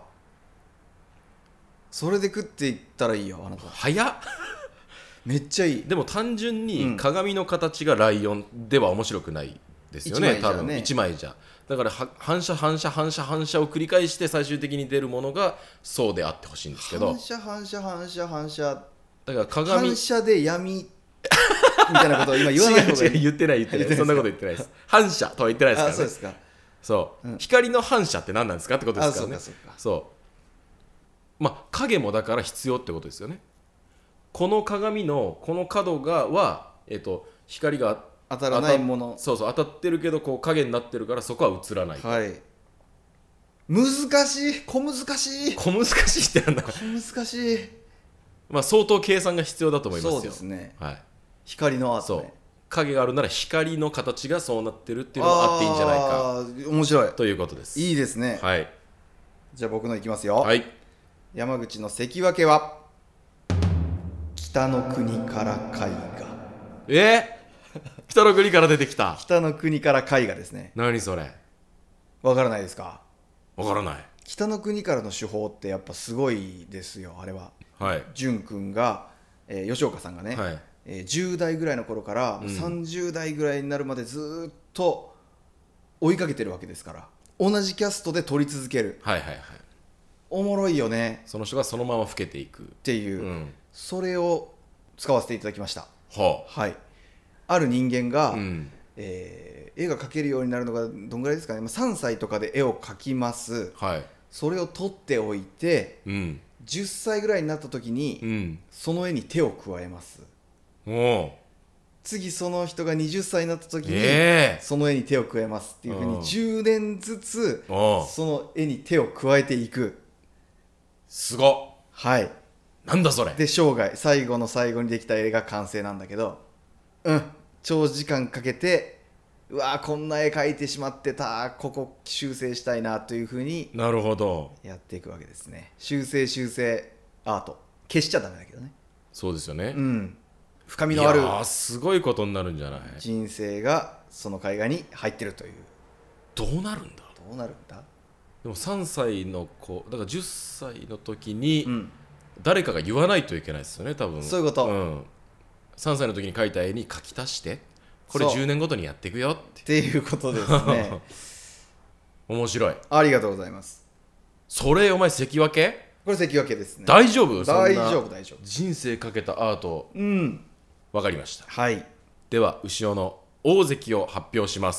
それで食っていったらいいよあなた。 早っめっちゃいい。 でも単純に鏡の形がライオンでは面白くないですよね、うん、多分いちまいじゃ。だから反射反射反射反射を繰り返して最終的に出るものがそうであってほしいんですけど、 反射反射反射反射だから鏡反射で闇みたいなことを今言わない方がいい。 違う違う言ってない言ってないそんなこと言ってないです。反射とは言ってないですからね。 あ、そうですか。 そう、うん、光の反射って何なんですかってことですからね。 あ、そうかそうか。 そうまあ影もだから必要ってことですよね。この鏡のこの角がは、えーと、光が当たらないもの、 そうそう当たってるけどこう影になってるからそこは映らない、 はい、難しい、小難しい小難しいってなんだ、 小難しい、 まあ、相当計算が必要だと思いますよ。 そうですね、 はい、 光のアートね。 そう影があるなら光の形がそうなってるっていうのがあっていいんじゃないか、 あ面白いということです。 いいですね、 はい、 じゃあ僕のいきますよ、 はい、 山口の関脇は北の国から絵画。 えー北の国から出てきた。 北の国から絵画ですね。 何それ、 わからないですか。 わからない。 北の国からの手法ってやっぱすごいですよ。あれは、 はい、 淳君が、えー、吉岡さんがね、はい、えー、じゅう代ぐらいの頃から、うん、さんじゅう代ぐらいになるまでずっと追いかけてるわけですから、同じキャストで撮り続ける、 はいはいはい、 おもろいよね。 その人がそのまま老けていくっていう、うん、それを使わせていただきました。 はあ、はい、ある人間が、うん、えー、絵が描けるようになるのがどんぐらいですかね、さんさいとかで絵を描きます、はい、それを取っておいて、うん、じゅっさいぐらいになった時に、うん、その絵に手を加えます。お次その人がはたちになった時に、えー、その絵に手を加えますっていうふうにじゅうねんずつその絵に手を加えていく。 すごっ。 はい、 なんだそれで生涯最後の最後にできた絵が完成なんだけど、うん、長時間かけて、うわーこんな絵描いてしまってた、ここ修正したいなというふうになるほどやっていくわけですね。修正修正アート、消しちゃダメだけどね。 そうですよね、 うん、深みのある、いやすごいことになるんじゃない。 人生がその絵画に入ってるという。 どうなるんだどうなるんだ。 でもさんさいの子だからじゅっさいの時に、うん、誰かが言わないといけないですよね多分。 そういうこと、 うん、さんさいの時に描いた絵に描き足してこれじゅうねんごとにやっていくよってっていうことですね面白い。 ありがとうございます。 それお前関脇？ これ関脇ですね。 大丈夫？ 大丈夫大丈夫。 人生かけたアート、 うん、 分かりました。 はい、 では後ろの大関を発表します。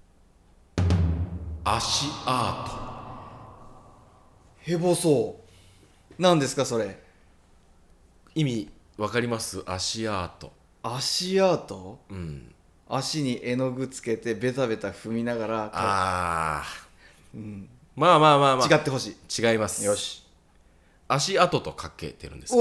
足アート。 へぼそう。何ですかそれ。 意味分かります？足アート。 足アート？ うん。 足に絵の具つけてベタベタ踏みながら。 ああ、うん、まあまあまあまあ違ってほしい。 違います。 よし。 足跡とかけてるんですけど。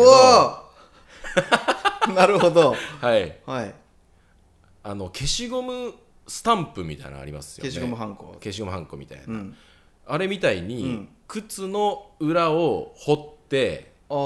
おなるほどはいはい。 あの消しゴムスタンプみたいなのありますよね。 消しゴムハンコ。 消しゴムハンコみたいな、 うん、 あれみたいに、うん、靴の裏を彫って、 あ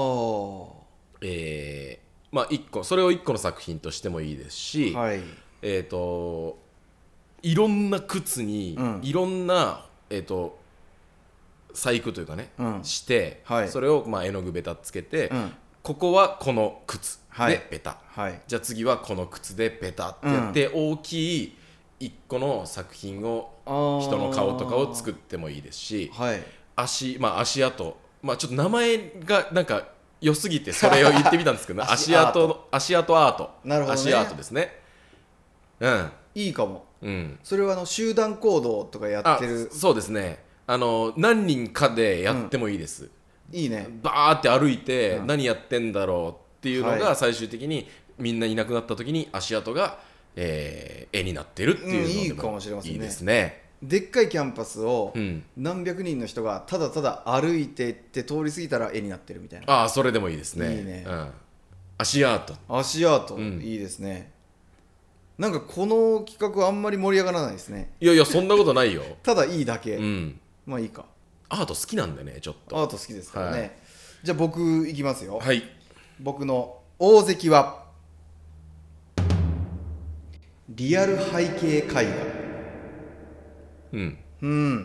えー、まあ一個それをいっこの作品としてもいいですし、 はい、 えーといろんな靴に、うん、いろんな、えーと細工というかね、うん、して、はい、それをまあ絵の具ベタつけて、うん、ここはこの靴でベタ、はい、じゃあ次はこの靴でベタってやって、うん、大きい一個の作品を人の顔とかを作ってもいいですし、はい、足、まあ、足跡、まあ、ちょっと名前がなんか良すぎてそれを言ってみたんですけど足跡の足跡アート、 なるほどね、 足アートですね。うん、 いいかも、 うん、 それはあの集団行動とかやってる。 そうですね、あの何人かでやってもいいです、 うん、いいね。 バーって歩いて、うん、何やってんだろうっていうのが最終的にみんないなくなった時に足跡が、えー、絵になってるっていうのでも、うん、いいかもしれませんね。いいですね。 でっかいキャンパスを何百人の人がただただ歩いていって通り過ぎたら絵になってるみたいな。 ああ、それでもいいですね。 いいね、 うん、足アート。 足アート、うん、いいですね。なんかこの企画はあんまり盛り上がらないですね。 いやいや、そんなことないよ。 ただいいだけ、うん、まあいいか。 アート好きなんでね、ちょっとアート好きですからね、はい、じゃあ僕いきますよ。 はい。 僕の大関はリアル背景絵画。 うん、 うん、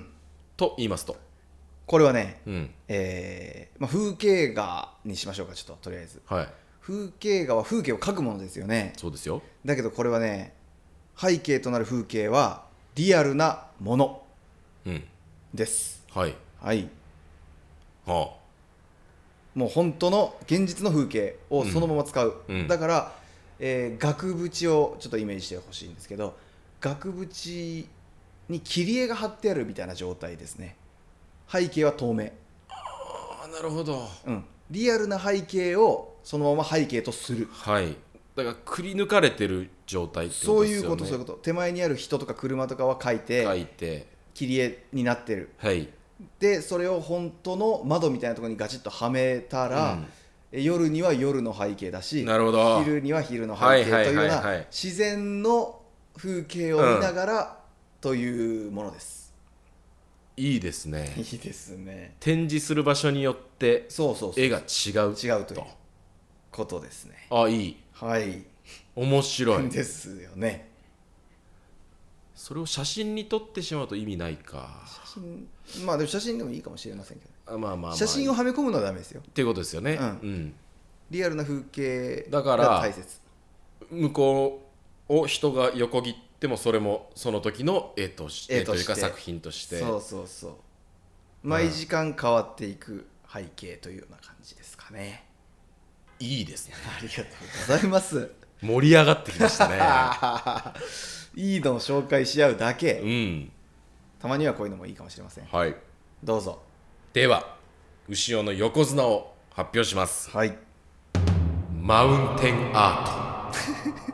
と言いますと、 これはね、 うん、 えーまあ、風景画にしましょうか。ちょっととりあえず、 はい、 風景画は風景を描くものですよね。 そうですよ。 だけどこれはね、背景となる風景はリアルなものです、 うん、はい、 はい、 はあ、 もう本当の現実の風景をそのまま使う、 うん、 だから、えー、額縁をちょっとイメージしてほしいんですけど、額縁に切り絵が貼ってあるみたいな状態ですね。背景は透明。 ああ、なるほど、 うん、リアルな背景をそのまま背景とする。 はい、だからくり抜かれてる状態ってことですよね。 そういうこと、そういうこと。手前にある人とか車とかは描いて描いて切り絵になってる、 はい、 でそれを本当の窓みたいなところにガチッとはめたら、うん、夜には夜の背景だし、 なるほど、 昼には昼の背景というような自然の風景を見ながら、うんというものです。 いいですね。 いいですね。 展示する場所によって絵が違う違うということですね。 あ、いい。 はい。 面白いですよね。 それを写真に撮ってしまうと意味ないか。 写真、まあでも写真でもいいかもしれませんけど、 あ、まあまあまあ、 写真をはめ込むのはダメですよっていうことですよね。 うん、うん、リアルな風景だから大切。向こうを人が横切ってでもそれもその時の絵として、というか作品として、 そうそうそう、毎時間変わっていく背景というような感じですかね。 いいですね。 ありがとうございます。 盛り上がってきましたね。 いいのを紹介し合うだけ、 うん、 たまにはこういうのもいいかもしれません。 はい、 どうぞ。 では牛尾の横綱を発表します。 はい。 マウンテンアート。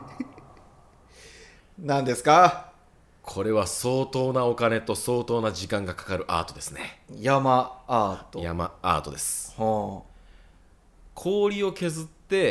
何ですか？ これは相当なお金と相当な時間がかかるアートですね。 山アート。 山アートです。 はあ、 氷を削って、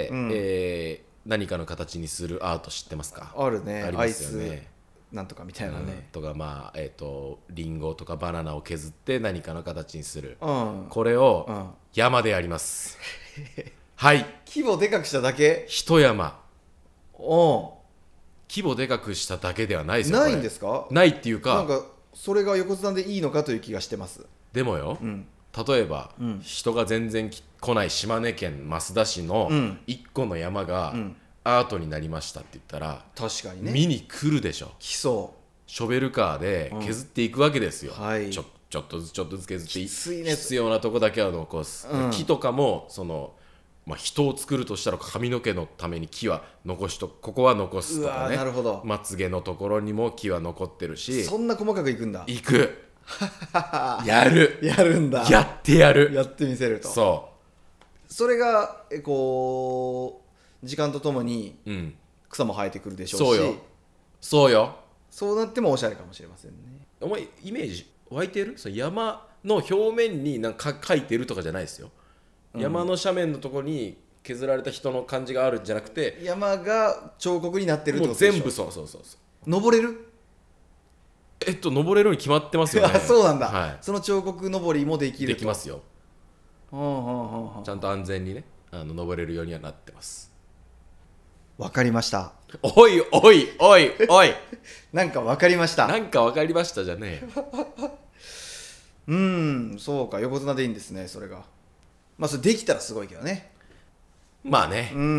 うん、えー、何かの形にするアート知ってますか？ あるね。 ありますよね。アイスなんとかみたいなね、うん、 とか、まあえーとリンゴとかバナナを削って何かの形にする、 うん、 これを山でやります。はい。 規模でかくしただけ？ 一山。 お規模でかくしただけではないですよ。 ないんですか？ ないっていうか、 なんかそれが横綱でいいのかという気がしてます。 でもよ、うん、例えば、うん、人が全然来ない島根県益田市のいっこの山がアートになりましたって言ったら、 確かにね、 見に来るでしょ。 来そう。 ショベルカーで削っていくわけですよ、 うん、はい、 ちょ、ちょっとずつちょっとずつ削っていきついね、 必要なとこだけは残す、うん、木とかもそのまあ、人を作るとしたら髪の毛のために木は残しとここは残すとかね。 なるほど。 まつげのところにも木は残ってるし。 そんな細かくいくんだ。 いくやるやるんだ。 やってやる。 やってみせると。 そうそれがえこう時間とともに草も生えてくるでしょうし、 そうよそうよ。 そうなってもおしゃれかもしれませんね。 お前イメージ湧いてる？その山の表面になんか描いてるとかじゃないですよ。山の斜面のところに削られた人の感じがあるんじゃなくて、 山が彫刻になってるってことでしょ。 もう全部そうそうそうそう。 登れる？ えっと登れるに決まってますよね。 そうなんだ、 はい、 その彫刻登りもできると。 できますよ、 はあはあはあ、 ちゃんと安全にね、あの登れるようにはなってます。 わかりました。 おいおいおいおいなんかわかりました。 なんかわかりましたじゃねえうーん、そうか、横綱でいいんですね、それが。まあそれできたらすごいけどね。 まあね、 うん、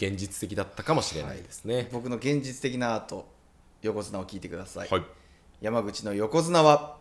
ちょっと非現実的だったかもしれないですね、 はい、僕の現実的なアート横綱を聞いてください、 はい、 山口の横綱は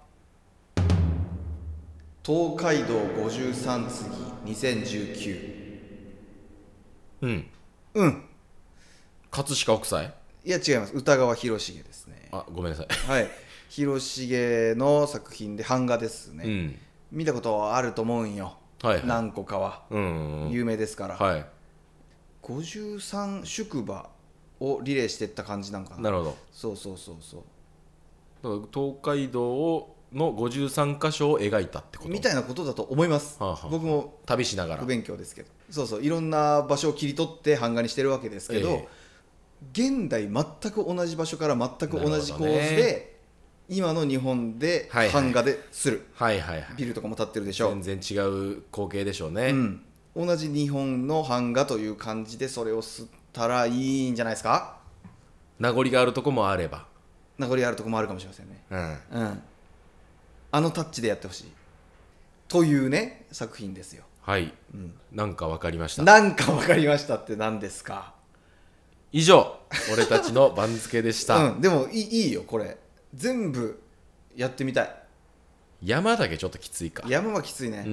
東海道ごじゅうさん次にせんじゅうきゅう。うんうん葛飾北斎。 いや違います、歌川広重ですね。 あ、ごめんなさい。 はい広重の作品で版画ですね、うん、見たことはあると思うんよ、はいはい、何個かは、うんうん、有名ですから、はい、ごじゅうさん宿場をリレーしていった感じなんかな。 なるほど。 そうそうそうそう。 だから東海道のごじゅうさん箇所を描いたってことみたいなことだと思います、はあはあ、僕も旅しながら不勉強ですけど、そうそういろんな場所を切り取って版画にしてるわけですけど、えー、現代全く同じ場所から全く同じ構図で今の日本で版画でする、はいはいはいはい、ビルとかも建ってるでしょ。 全然違う光景でしょうね、うん、 同じ日本の版画という感じでそれを吸ったらいいんじゃないですか。 名残があるとこもあれば名残あるとこもあるかもしれませんね、うんうん、あのタッチでやってほしいというね作品ですよ。 はい、うん、なんか分かりました。 なんか分かりましたって何ですか。 以上俺たちの番付でした、 うん、でもい い, いいよこれ全部やってみたい。 山だけちょっときついか。 山はきついね。うん、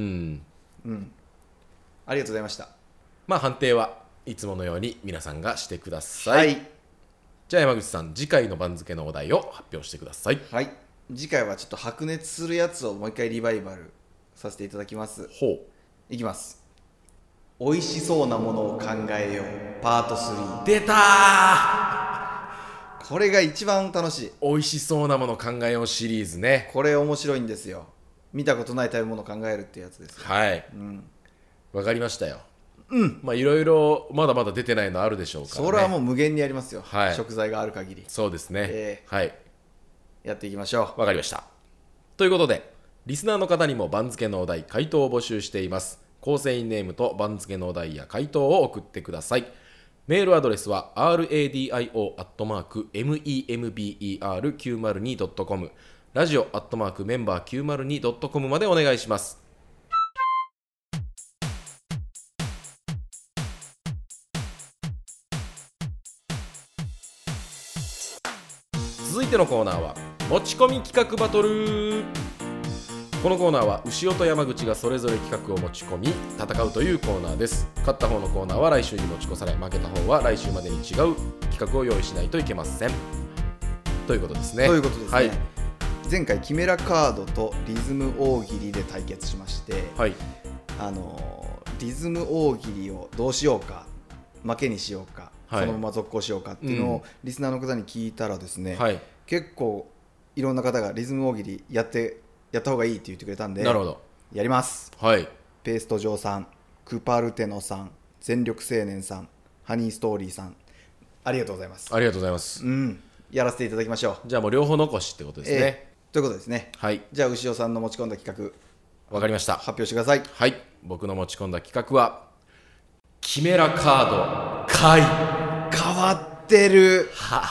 うん、ありがとうございました。 まあ判定はいつものように皆さんがしてください。はい、じゃあ山口さん次回の番付のお題を発表してください。 はい、次回はちょっと白熱するやつをもう一回リバイバルさせていただきます。 ほう。 いきます。美味しそうなものを考えようパートスリー。 出たー。 これが一番楽しい。 美味しそうなもの考えようシリーズね。 これ面白いんですよ。見たことない食べ物を考えるってやつですよ。 はい、うん、分かりましたよ。うん、まあいろいろまだまだ出てないのあるでしょうからね。 それはもう無限にありますよ、はい、食材がある限り。 そうですね、えー、はい、 やっていきましょう。 わかりました。ということでリスナーの方にも番付のお題回答を募集しています。構成員ネームと番付のお題や回答を送ってください。メールアドレスは ラディオ アットマーク メンバーきゅうまるに ドットコム ラジオ アットマーク メンバーきゅうまるに ドットコム までお願いします。続いてのコーナーは持ち込み企画バトル。このコーナーは牛尾と山口がそれぞれ企画を持ち込み戦うというコーナーです。勝った方のコーナーは来週に持ち越され、負けた方は来週までに違う企画を用意しないといけませんということですね。 ということですね、はい、前回キメラカードとリズム大喜利で対決しまして、はい、あのリズム大喜利をどうしようか負けにしようか、はい、そのまま続行しようかっていうのをリスナーの方に聞いたらですね、はい、結構いろんな方がリズム大喜利やってやった方がいいって言ってくれたんで、 なるほど、 やります、はい、ペーストジョーさん、クパルテノさん、全力青年さん、ハニーストーリーさん、ありがとうございます。 ありがとうございます、 うん、やらせていただきましょう。じゃあもう両方残しってことですね、えー、ということですね、 はい、 じゃあ牛尾さんの持ち込んだ企画わかりました。 発表してください。 はい、僕の持ち込んだ企画はキメラカード回。 変わってる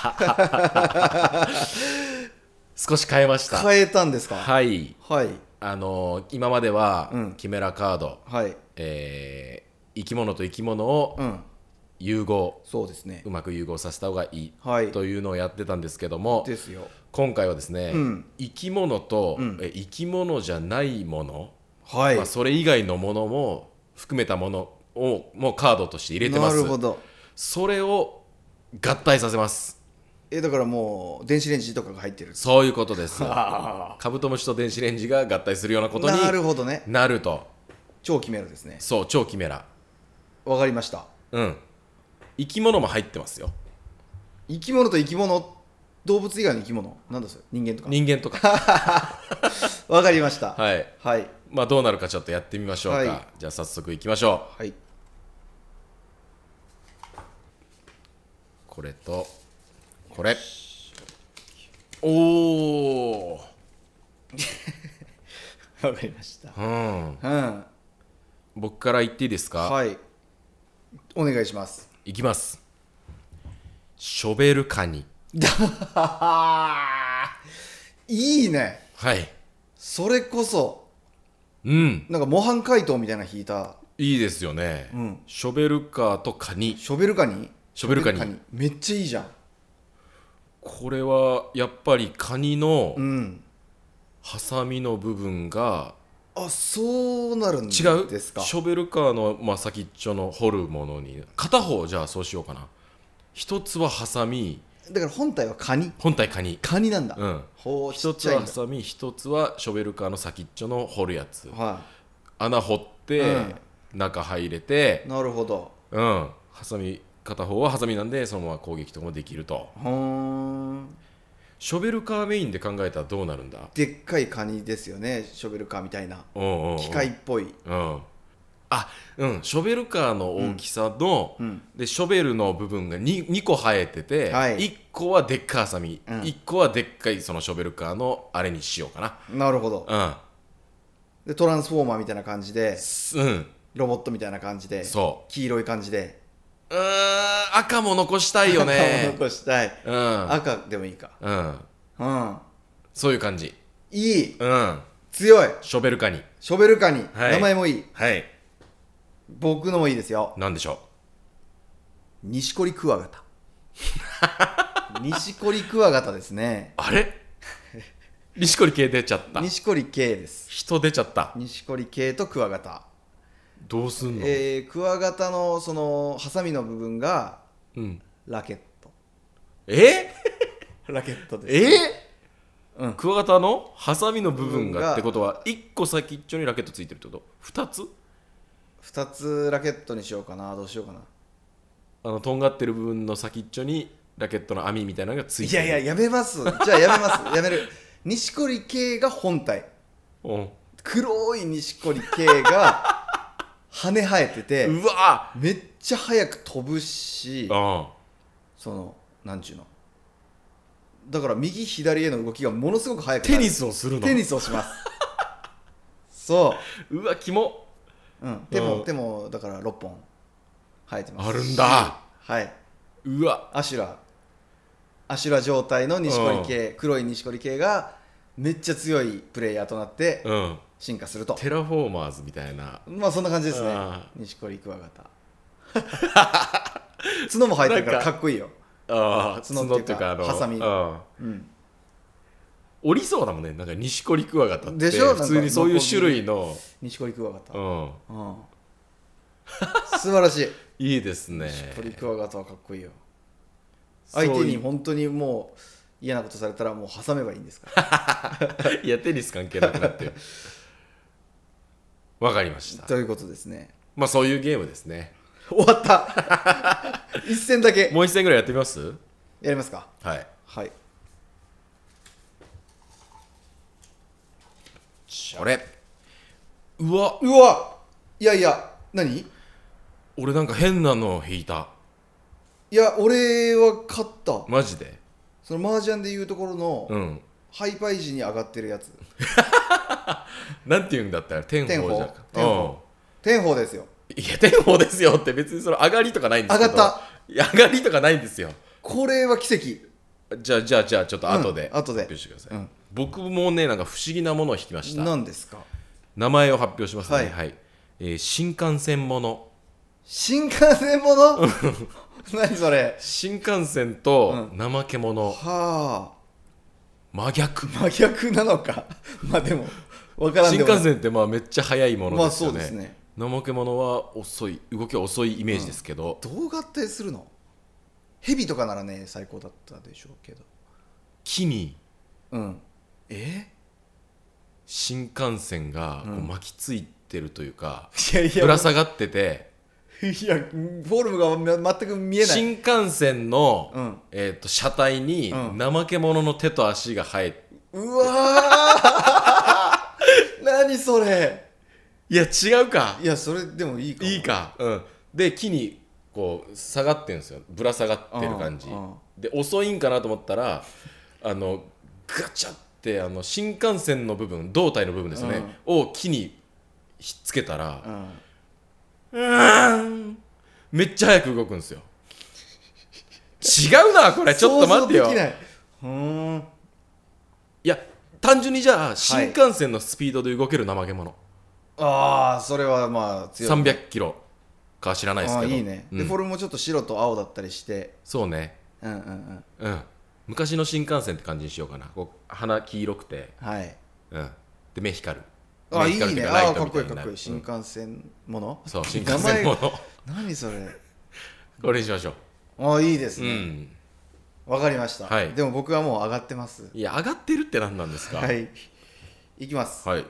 少し変えました。 変えたんですか。 はい、 はい、 あのー、今までは、うん、キメラカード、 はい、 えー、生き物と生き物を融合、 うん、そうですね、 うまく融合させた方がいい、 はい、 というのをやってたんですけども、 ですよ。 今回はですね、うん、生き物と、うん、え生き物じゃないもの、はい、まあ、それ以外のものも含めたものをもうカードとして入れてます。 なるほど。 それを合体させます。 えだからもう電子レンジとかが入ってる。 そういうことです。カブトムシと電子レンジが合体するようなことになるほどね。なると。 超キメラですね。 そう、超キメラ。 わかりました。 うん。生き物も入ってますよ。 生き物と生き物、動物以外の生き物、なんだそれ、人間とか。 人間とか。 わかりました。 はい。 はい。 まあどうなるかちょっとやってみましょうか。はい、じゃあ早速いきましょう。 はい。 これとこれ。おお。 わかりました。 うん。うん。僕から言っていいですか。 はい。お願いします。 いきます。ショベルカニ。 いいね。 はい。 それこそ。 うん。 なんか模範解答みたいなの引いた。 いいですよね。うん。ショベルカーとカニ。 ショベルカニ。 ショベルカニ。 めっちゃいいじゃん。 これはやっぱりカニのハサミの部分が、 あ、そうなるんですか。 違う。ショベルカーの、まあ、先っちょの掘るものに片方、じゃあそうしようかな。一つはハサミ、 だから本体はカニ。 本体カニカニなんだ。 うん。一つはハサミ、一つはショベルカーの先っちょの掘るやつ、はい、穴掘って、うん、中入れて。 なるほど。 うん。ハサミ、片方はハサミなんでそのまま攻撃とかもできると。はーん。ショベルカーメインで考えたらどうなるんだ。 でっかいカニですよね、ショベルカーみたいな。おうおうおう、機械っぽい。 うん。あ、うん、ショベルカーの大きさの、うん、でショベルの部分が 2, にこ生えてて、はい、いっこはでっかいハサミ、うん、いっこはでっかいそのショベルカーのあれにしようかな。 なるほど。 うん。 でトランスフォーマーみたいな感じで、うん、ロボットみたいな感じで、そう黄色い感じで、 うーん、赤も残したいよね。 赤も残したい、うん、赤でもいいか。うん、 うん、そういう感じ。 いい、 うん、 強い。 ショベルカニ。 ショベルカニ、はい、名前もいい。 はい。 僕のもいいですよ。 何でしょう。錦織クワガタ。錦織クワガタですね。 あれ錦織系出ちゃった。 錦織系です。 人出ちゃった。 錦織系とクワガタ。 どうすんの。 えー、クワガタのそのハサミの部分が、うん、ラケット。 えラケットです、ね。 えーうん、クワガタのハサミの部分がってことはいっこ先っちょにラケットついてるってこと。ふたつふたつラケットにしようかな。どうしようかな。 あのとんがってる部分の先っちょにラケットの網みたいなのがついてる。 いやいや、やめます。じゃあやめますやめる。錦織系が本体、うん、黒い錦織系が羽生えててうわめっちゃ速く飛ぶし、あそのなんちゅうの、だから右左への動きがものすごく速くなる。 テニスをするの。 テニスをします。そう。 うわキモ。 うん、でも、うん、でもだからろっぽん生えてます。 あるんだ。 はい。 うわアシュラアシュラ状態の錦織系、うん、黒い錦織系がめっちゃ強いプレイヤーとなって進化すると、うん、 テラフォーマーズみたいな、 まあそんな感じですね。錦織クワガタ角も生えてるからかっこいいよ。 ああ、角っていうかハサミ、うん、おりそうだもんね。なんか錦織クワガタってでしょ。普通にそういう種類の錦織クワガタ、うんうん、素晴らしい。 いいですね。 錦織クワガタはかっこいいよ。相手に本当にもう嫌なことされたらもう挟めばいいんですからいやテニス関係なくなってる。わかりました。 ということですね。 まあそういうゲームですね。 終わった一戦だけ。 もう一戦ぐらいやってみます。 やりますか。 はいはい。 あれうわうわいやいや何、 俺なんか変なの引いた。 いや俺は勝った。 マジで。 その麻雀でいうところの、うん、ハイパイ時に上がってるやつなんていうんだったら天宝じゃん。 天宝天宝ですよ。 いや天宝ですよって別にその上がりとかないんですけど。 上がった。 いや上がりとかないんですよ。 これは奇跡。 じゃあじゃあじゃあちょっと後で、 うん、後で発表してください、うん、僕もねなんか不思議なものを引きました。 何ですか。 名前を発表しますね。はい、はい、えー、新幹線もの。 新幹線もの何それ。 新幹線と怠け者、うん、はあ真逆真逆なのかまあでも分からんでも新幹線ってまあめっちゃ速いものですよね。 まあそうですね。 怠け者は遅い、動きは遅いイメージですけど、 うん、どう合体するの。ヘビとかならね最高だったでしょうけど。 木に、 うん、え新幹線がこう巻きついてるというか、うん、いやいやぶら下がってて、 いやフォルムが全く見えない。 新幹線の、うん、えー、と車体に怠け者の手と足が生えて、 うん、うわー何それ。 いや違うか。 いやそれでもいいかいいか、うん、で木にこう下がってるんですよ。ぶら下がってる感じで遅いんかなと思ったらあのガチャってあの新幹線の部分胴体の部分ですね、うん、を木にひっつけたら、うん、うーんめっちゃ早く動くんですよ。違うなこれ。ちょっと待ってよ。 想像できない。うーんいや単純にじゃあ新幹線のスピードで動ける怠け者、 はい、ああそれはまあ強い、ね、 さんびゃくキロか知らないですけど。 あいいね、うん、でフォルムもちょっと白と青だったりして。 そうね。 うんうんうんうん昔の新幹線って感じにしようかな。こう鼻黄色くて、 はい、 うん、で目光る。 あ、いいね。あ、かっこいいかっこいい。新幹線もの、 うん、そう、新幹線もの何それこれにしましょう。あ、いいですね、うん、わかりました、 はい、 でも僕はもう上がってます。 いや、上がってるって何なんですか。 はい、いきます。 はい、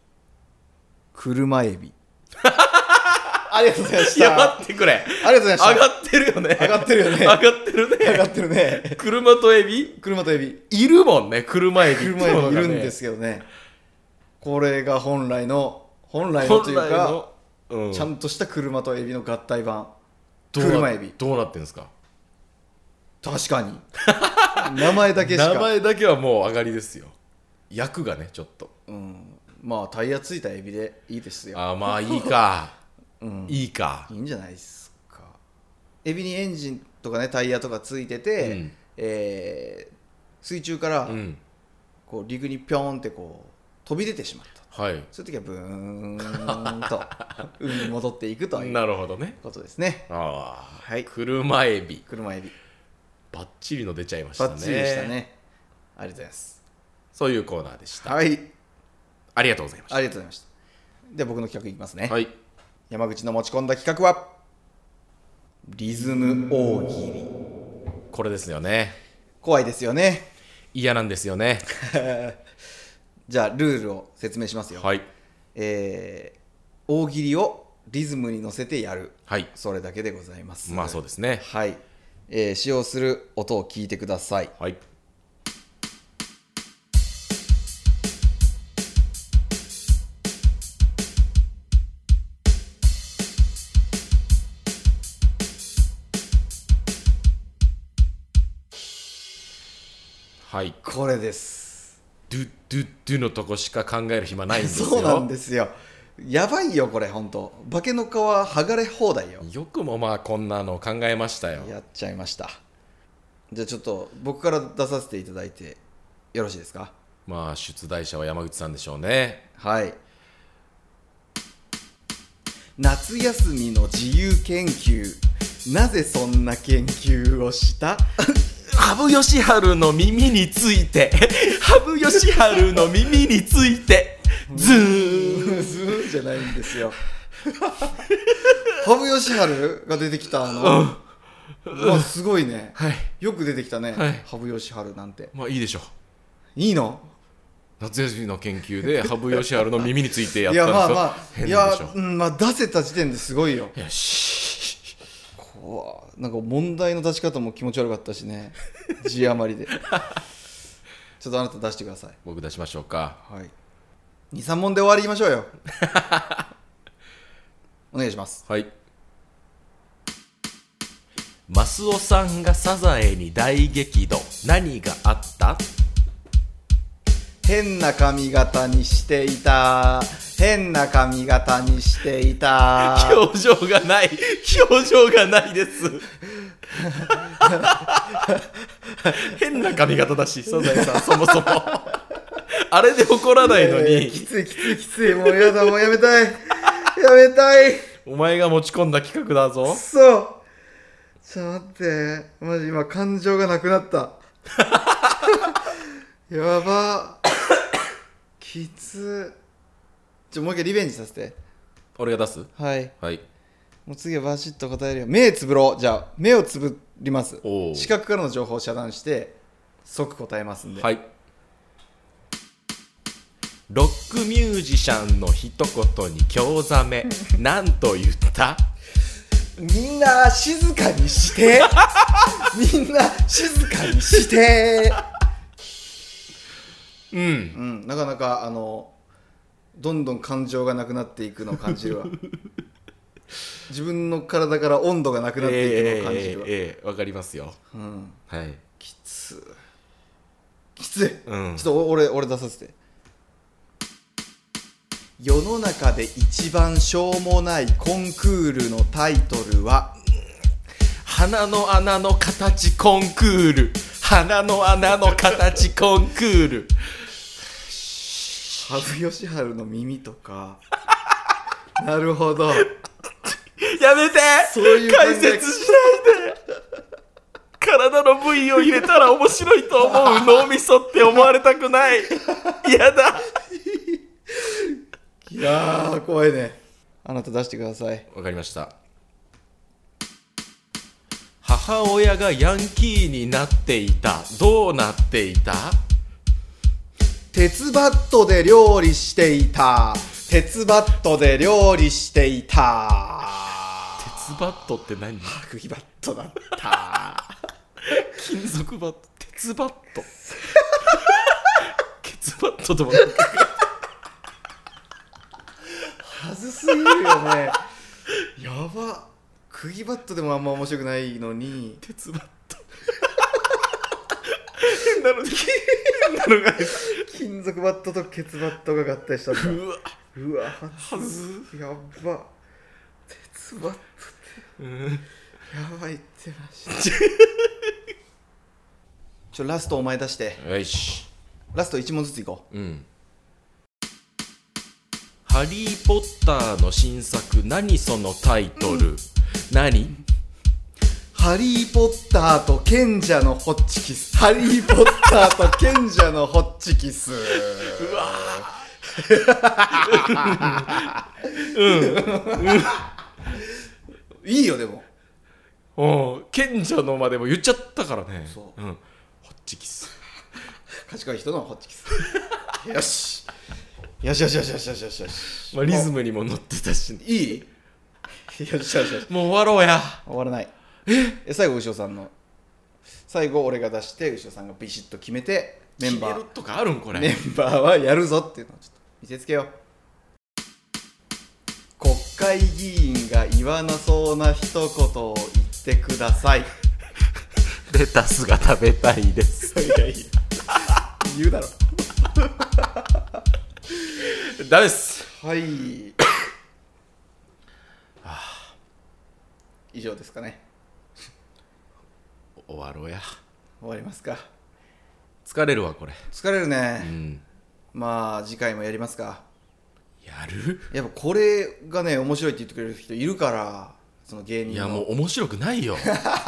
車エビありがとうございました。 いや、待ってくれ、 ありがとうございました。 上がってるよね。 上がってるよね。 上がってるね。 上がってるね。 車とエビ、 車とエビいるもんね。車エビ車エビいるんですけどね。これが本来の本来のというか、うん、ちゃんとした車とエビの合体版。車エビどうなってるんですか。 確かに名前だけしか。 名前だけはもう上がりですよ。役がね、ちょっと、 うん、まあタイヤついたエビでいいですよ。 あ、まあいいか、 うん、 いいか、 いいんじゃないですか。エビにエンジンとかね、タイヤとかついてて、うん、えー、水中から、うん、こう陸にピョーンってこう飛び出てしまった、はい、そういう時はブーンと海に戻っていくというなるほどね、 ことですね。 あ、はい、車エビ、 車エビバッチリの出ちゃいましたね。 バッチリでしたね。ありがとうございます。 そういうコーナーでした。 はい、 ありがとうございました。 ありがとうございました。では僕の企画いきますね。 はい、 山口の持ち込んだ企画はリズム大喜利。 これですよね。 怖いですよね。 嫌なんですよねじゃあルールを説明しますよ。 はい、 えー、大喜利をリズムに乗せてやる、 はい、 それだけでございます。 まあそうですね。 はい、えー、使用する音を聞いてください。 はい、はい、 これです。 ドゥドゥドゥのとこしか考える暇ないんですよ。 そうなんですよ。やばいよこれ、本当化けの皮剥がれ放題よ。 よくもまあこんなの考えましたよ。 やっちゃいました。じゃあちょっと僕から出させていただいてよろしいですか。 まあ出題者は山口さんでしょうね。 はい。夏休みの自由研究、なぜそんな研究をした羽生善治の耳について羽生善治の耳についてズーンズーンじゃないんですよ羽生善治が出てきたあの、うん、まあすごいね、はい、よく出てきたね、はい、羽生善治なんて。 まあいいでしょう。 いいの。 夏休みの研究で羽生善治の耳についてやったんですよ。いやまあまあ変でしょ。いや、 うん、まあ出せた時点ですごいよ。 よし。 なんか問題の出し方も気持ち悪かったしね字余りでちょっとあなた出してください。 僕出しましょうか。 はい、にさん問で終わりましょうよお願いします。 はい。マスオさんがサザエに大激怒、何があった？ 変な髪型にしていた。変な髪型にしていた。 表情がない表情がないです変な髪型だしサザエさんそもそもあれで怒らないのに、えー、 きついきついきつい、もうやだ、もうやめたいやめたい。 お前が持ち込んだ企画だぞ。 そう、ちょっと待って、マジ今感情がなくなったやばきつ。ちょもう一回リベンジさせて。 俺が出す。 はい、 はい、 もう次はバシッと答えるよ。目つぶろう。じゃあ目をつぶります。視覚からの情報を遮断して即答えますんで。 はい。ロックミュージシャンの一言に興ざめなんと言った？ みんな静かにしてみんな静かにしてうん、うん、なかなかあのどんどん感情がなくなっていくのを感じるわ自分の体から温度がなくなっていくのを感じるわ。えー、えー、 わかりますよ、 うん、 はい。 きつきつい、 うん、 ちょっと俺俺出させて。世の中で一番しょうもないコンクールのタイトルは鼻の穴の形コンクール。鼻の穴の形コンクール羽生善治の耳とかなるほどやめて、 そういう解説しないで体の部位類を入れたら面白いと思う脳みそって思われたくない。やだ。 いやー怖いね。あなた出してください。 わかりました。母親がヤンキーになっていた。どうなっていた？ 鉄バットで料理していた。鉄バットで料理していた。 鉄バットって何？ 釘バットだった。 金属バット、鉄バット。ケツバットともなんかはずすぎるよね。やば。釘バットでもあんま面白くないのに鉄バット変なのに変なのが金属バットとケツバットが合体したんだ。 うわうわはずやば。鉄バットって、うん、やばいってマジでちょラストお前出して。 よし。 ラストいち問ずついこう。うん。 ハリーポッターの新作、何そのタイトル、うん、何？ ハリーポッターと賢者のホッチキス。ハリーポッターと賢者のホッチキス。うわうん、うん、いいよでも。 お賢者のまでも言っちゃったからね。そう、うん、ホッチキス。 賢い人のホッチキス。よしよしよしよしよしよしよしよし、 まあ、リズムにも乗ってたし、ね、 いい？よしよしよし。 もう終わろうや。 終わらない。え最後牛尾さんの最後俺が出して牛尾さんがビシッと決めてメンバー決めるとかあるんこれ。 メンバーはやるぞっていうのをちょっと見せつけよう。国会議員が言わなそうな一言を言ってください。 レタスが食べたいです。いやいや言うだろ。 ダメです。 はいはあ、以上ですかね。 終わろうや。 終わりますか。 疲れるわこれ。 疲れるね、 うん、 まあ次回もやりますか。 やる？ やっぱこれがね面白いって言ってくれる人いるから、その芸人の。 いやもう面白くないよ。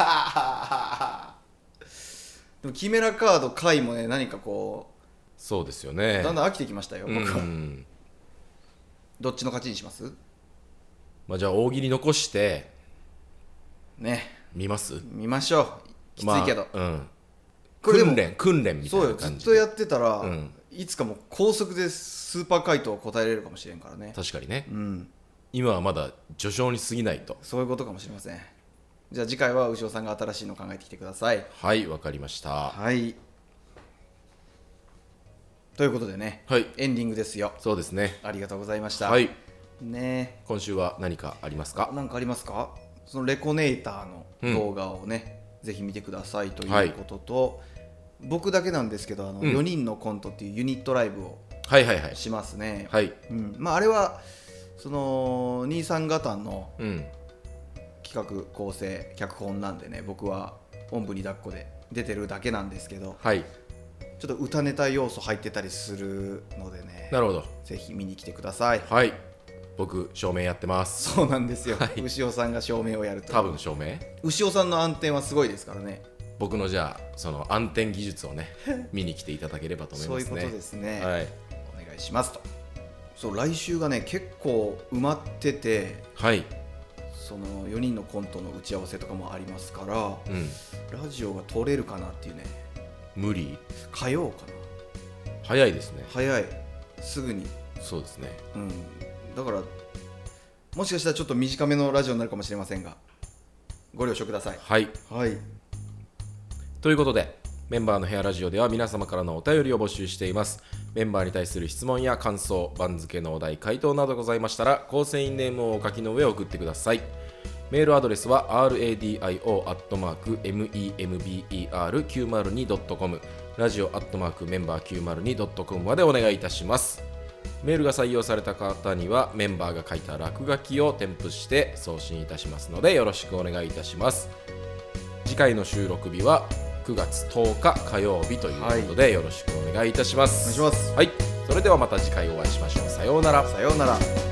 でもキメラカード回もね何かこうそうですよね、 だんだん飽きてきましたよ僕は、うん、どっちの勝ちにします？ まあ、じゃあ大喜利残してね見ます？ 見ましょう。きついけど、 まあうん、これ訓練訓練みたいな感じで。 そうよ、ずっとやってたら、うん、いつかもう高速でスーパー回答を答えれるかもしれんからね。 確かにね、 うん、 今はまだ序章に過ぎないと。 そういうことかもしれません。じゃあ次回は牛尾さんが新しいのを考えてきてください。 はい、わかりました。 はい、ということでね、はい、エンディングですよ。 そうですね、 ありがとうございました。 はいね、 今週は何かありますか？ 何かありますか？そのレコネーターの動画をね、うん、ぜひ見てくださいということと、はい、僕だけなんですけどあの、うん、よにんのコントっていうユニットライブをしますね。 はいはいはい、 うん、まあ、あれはその兄さん方の企画構成脚本なんでね、僕はおんぶに抱っこで出てるだけなんですけど、 はい、 ちょっと歌ネタ要素入ってたりするのでね。 なるほど、 ぜひ見に来てください。 はい、僕照明やってます。 そうなんですよ、 はい、 牛尾さんが照明をやると。 多分照明牛尾さんの暗転はすごいですからね。 僕のじゃあその暗転技術をね見に来ていただければと思いますね。 そういうことですね、 はい、 お願いしますと。そう来週がね結構埋まってて、 はい、 そのよにんのコントの打ち合わせとかもありますから、 うん、 ラジオが撮れるかなっていうね。 無理？ 火曜かな。 早いですね。 早い、すぐに。 そうですね、 うん、だからもしかしたらちょっと短めのラジオになるかもしれませんがご了承ください。 はい、 はい、 ということでメンバーのヘアラジオでは皆様からのお便りを募集しています。メンバーに対する質問や感想、番付のお題、回答などございましたら構成員ネームをお書きの上送ってください。メールアドレスは アールエーディーアイオー アットマーク メンバーきゅうまるに ドットコム ラジオアットマークメンバーきゅうまるに ドットコム までお願いいたします。メールが採用された方にはメンバーが書いた落書きを添付して送信いたしますのでよろしくお願いいたします。次回の収録日はくがつとおか火曜日ということで、はい、よろしくお願いいたします。 お願いします。 はい、それではまた次回お会いしましょう。さようなら。 さようなら。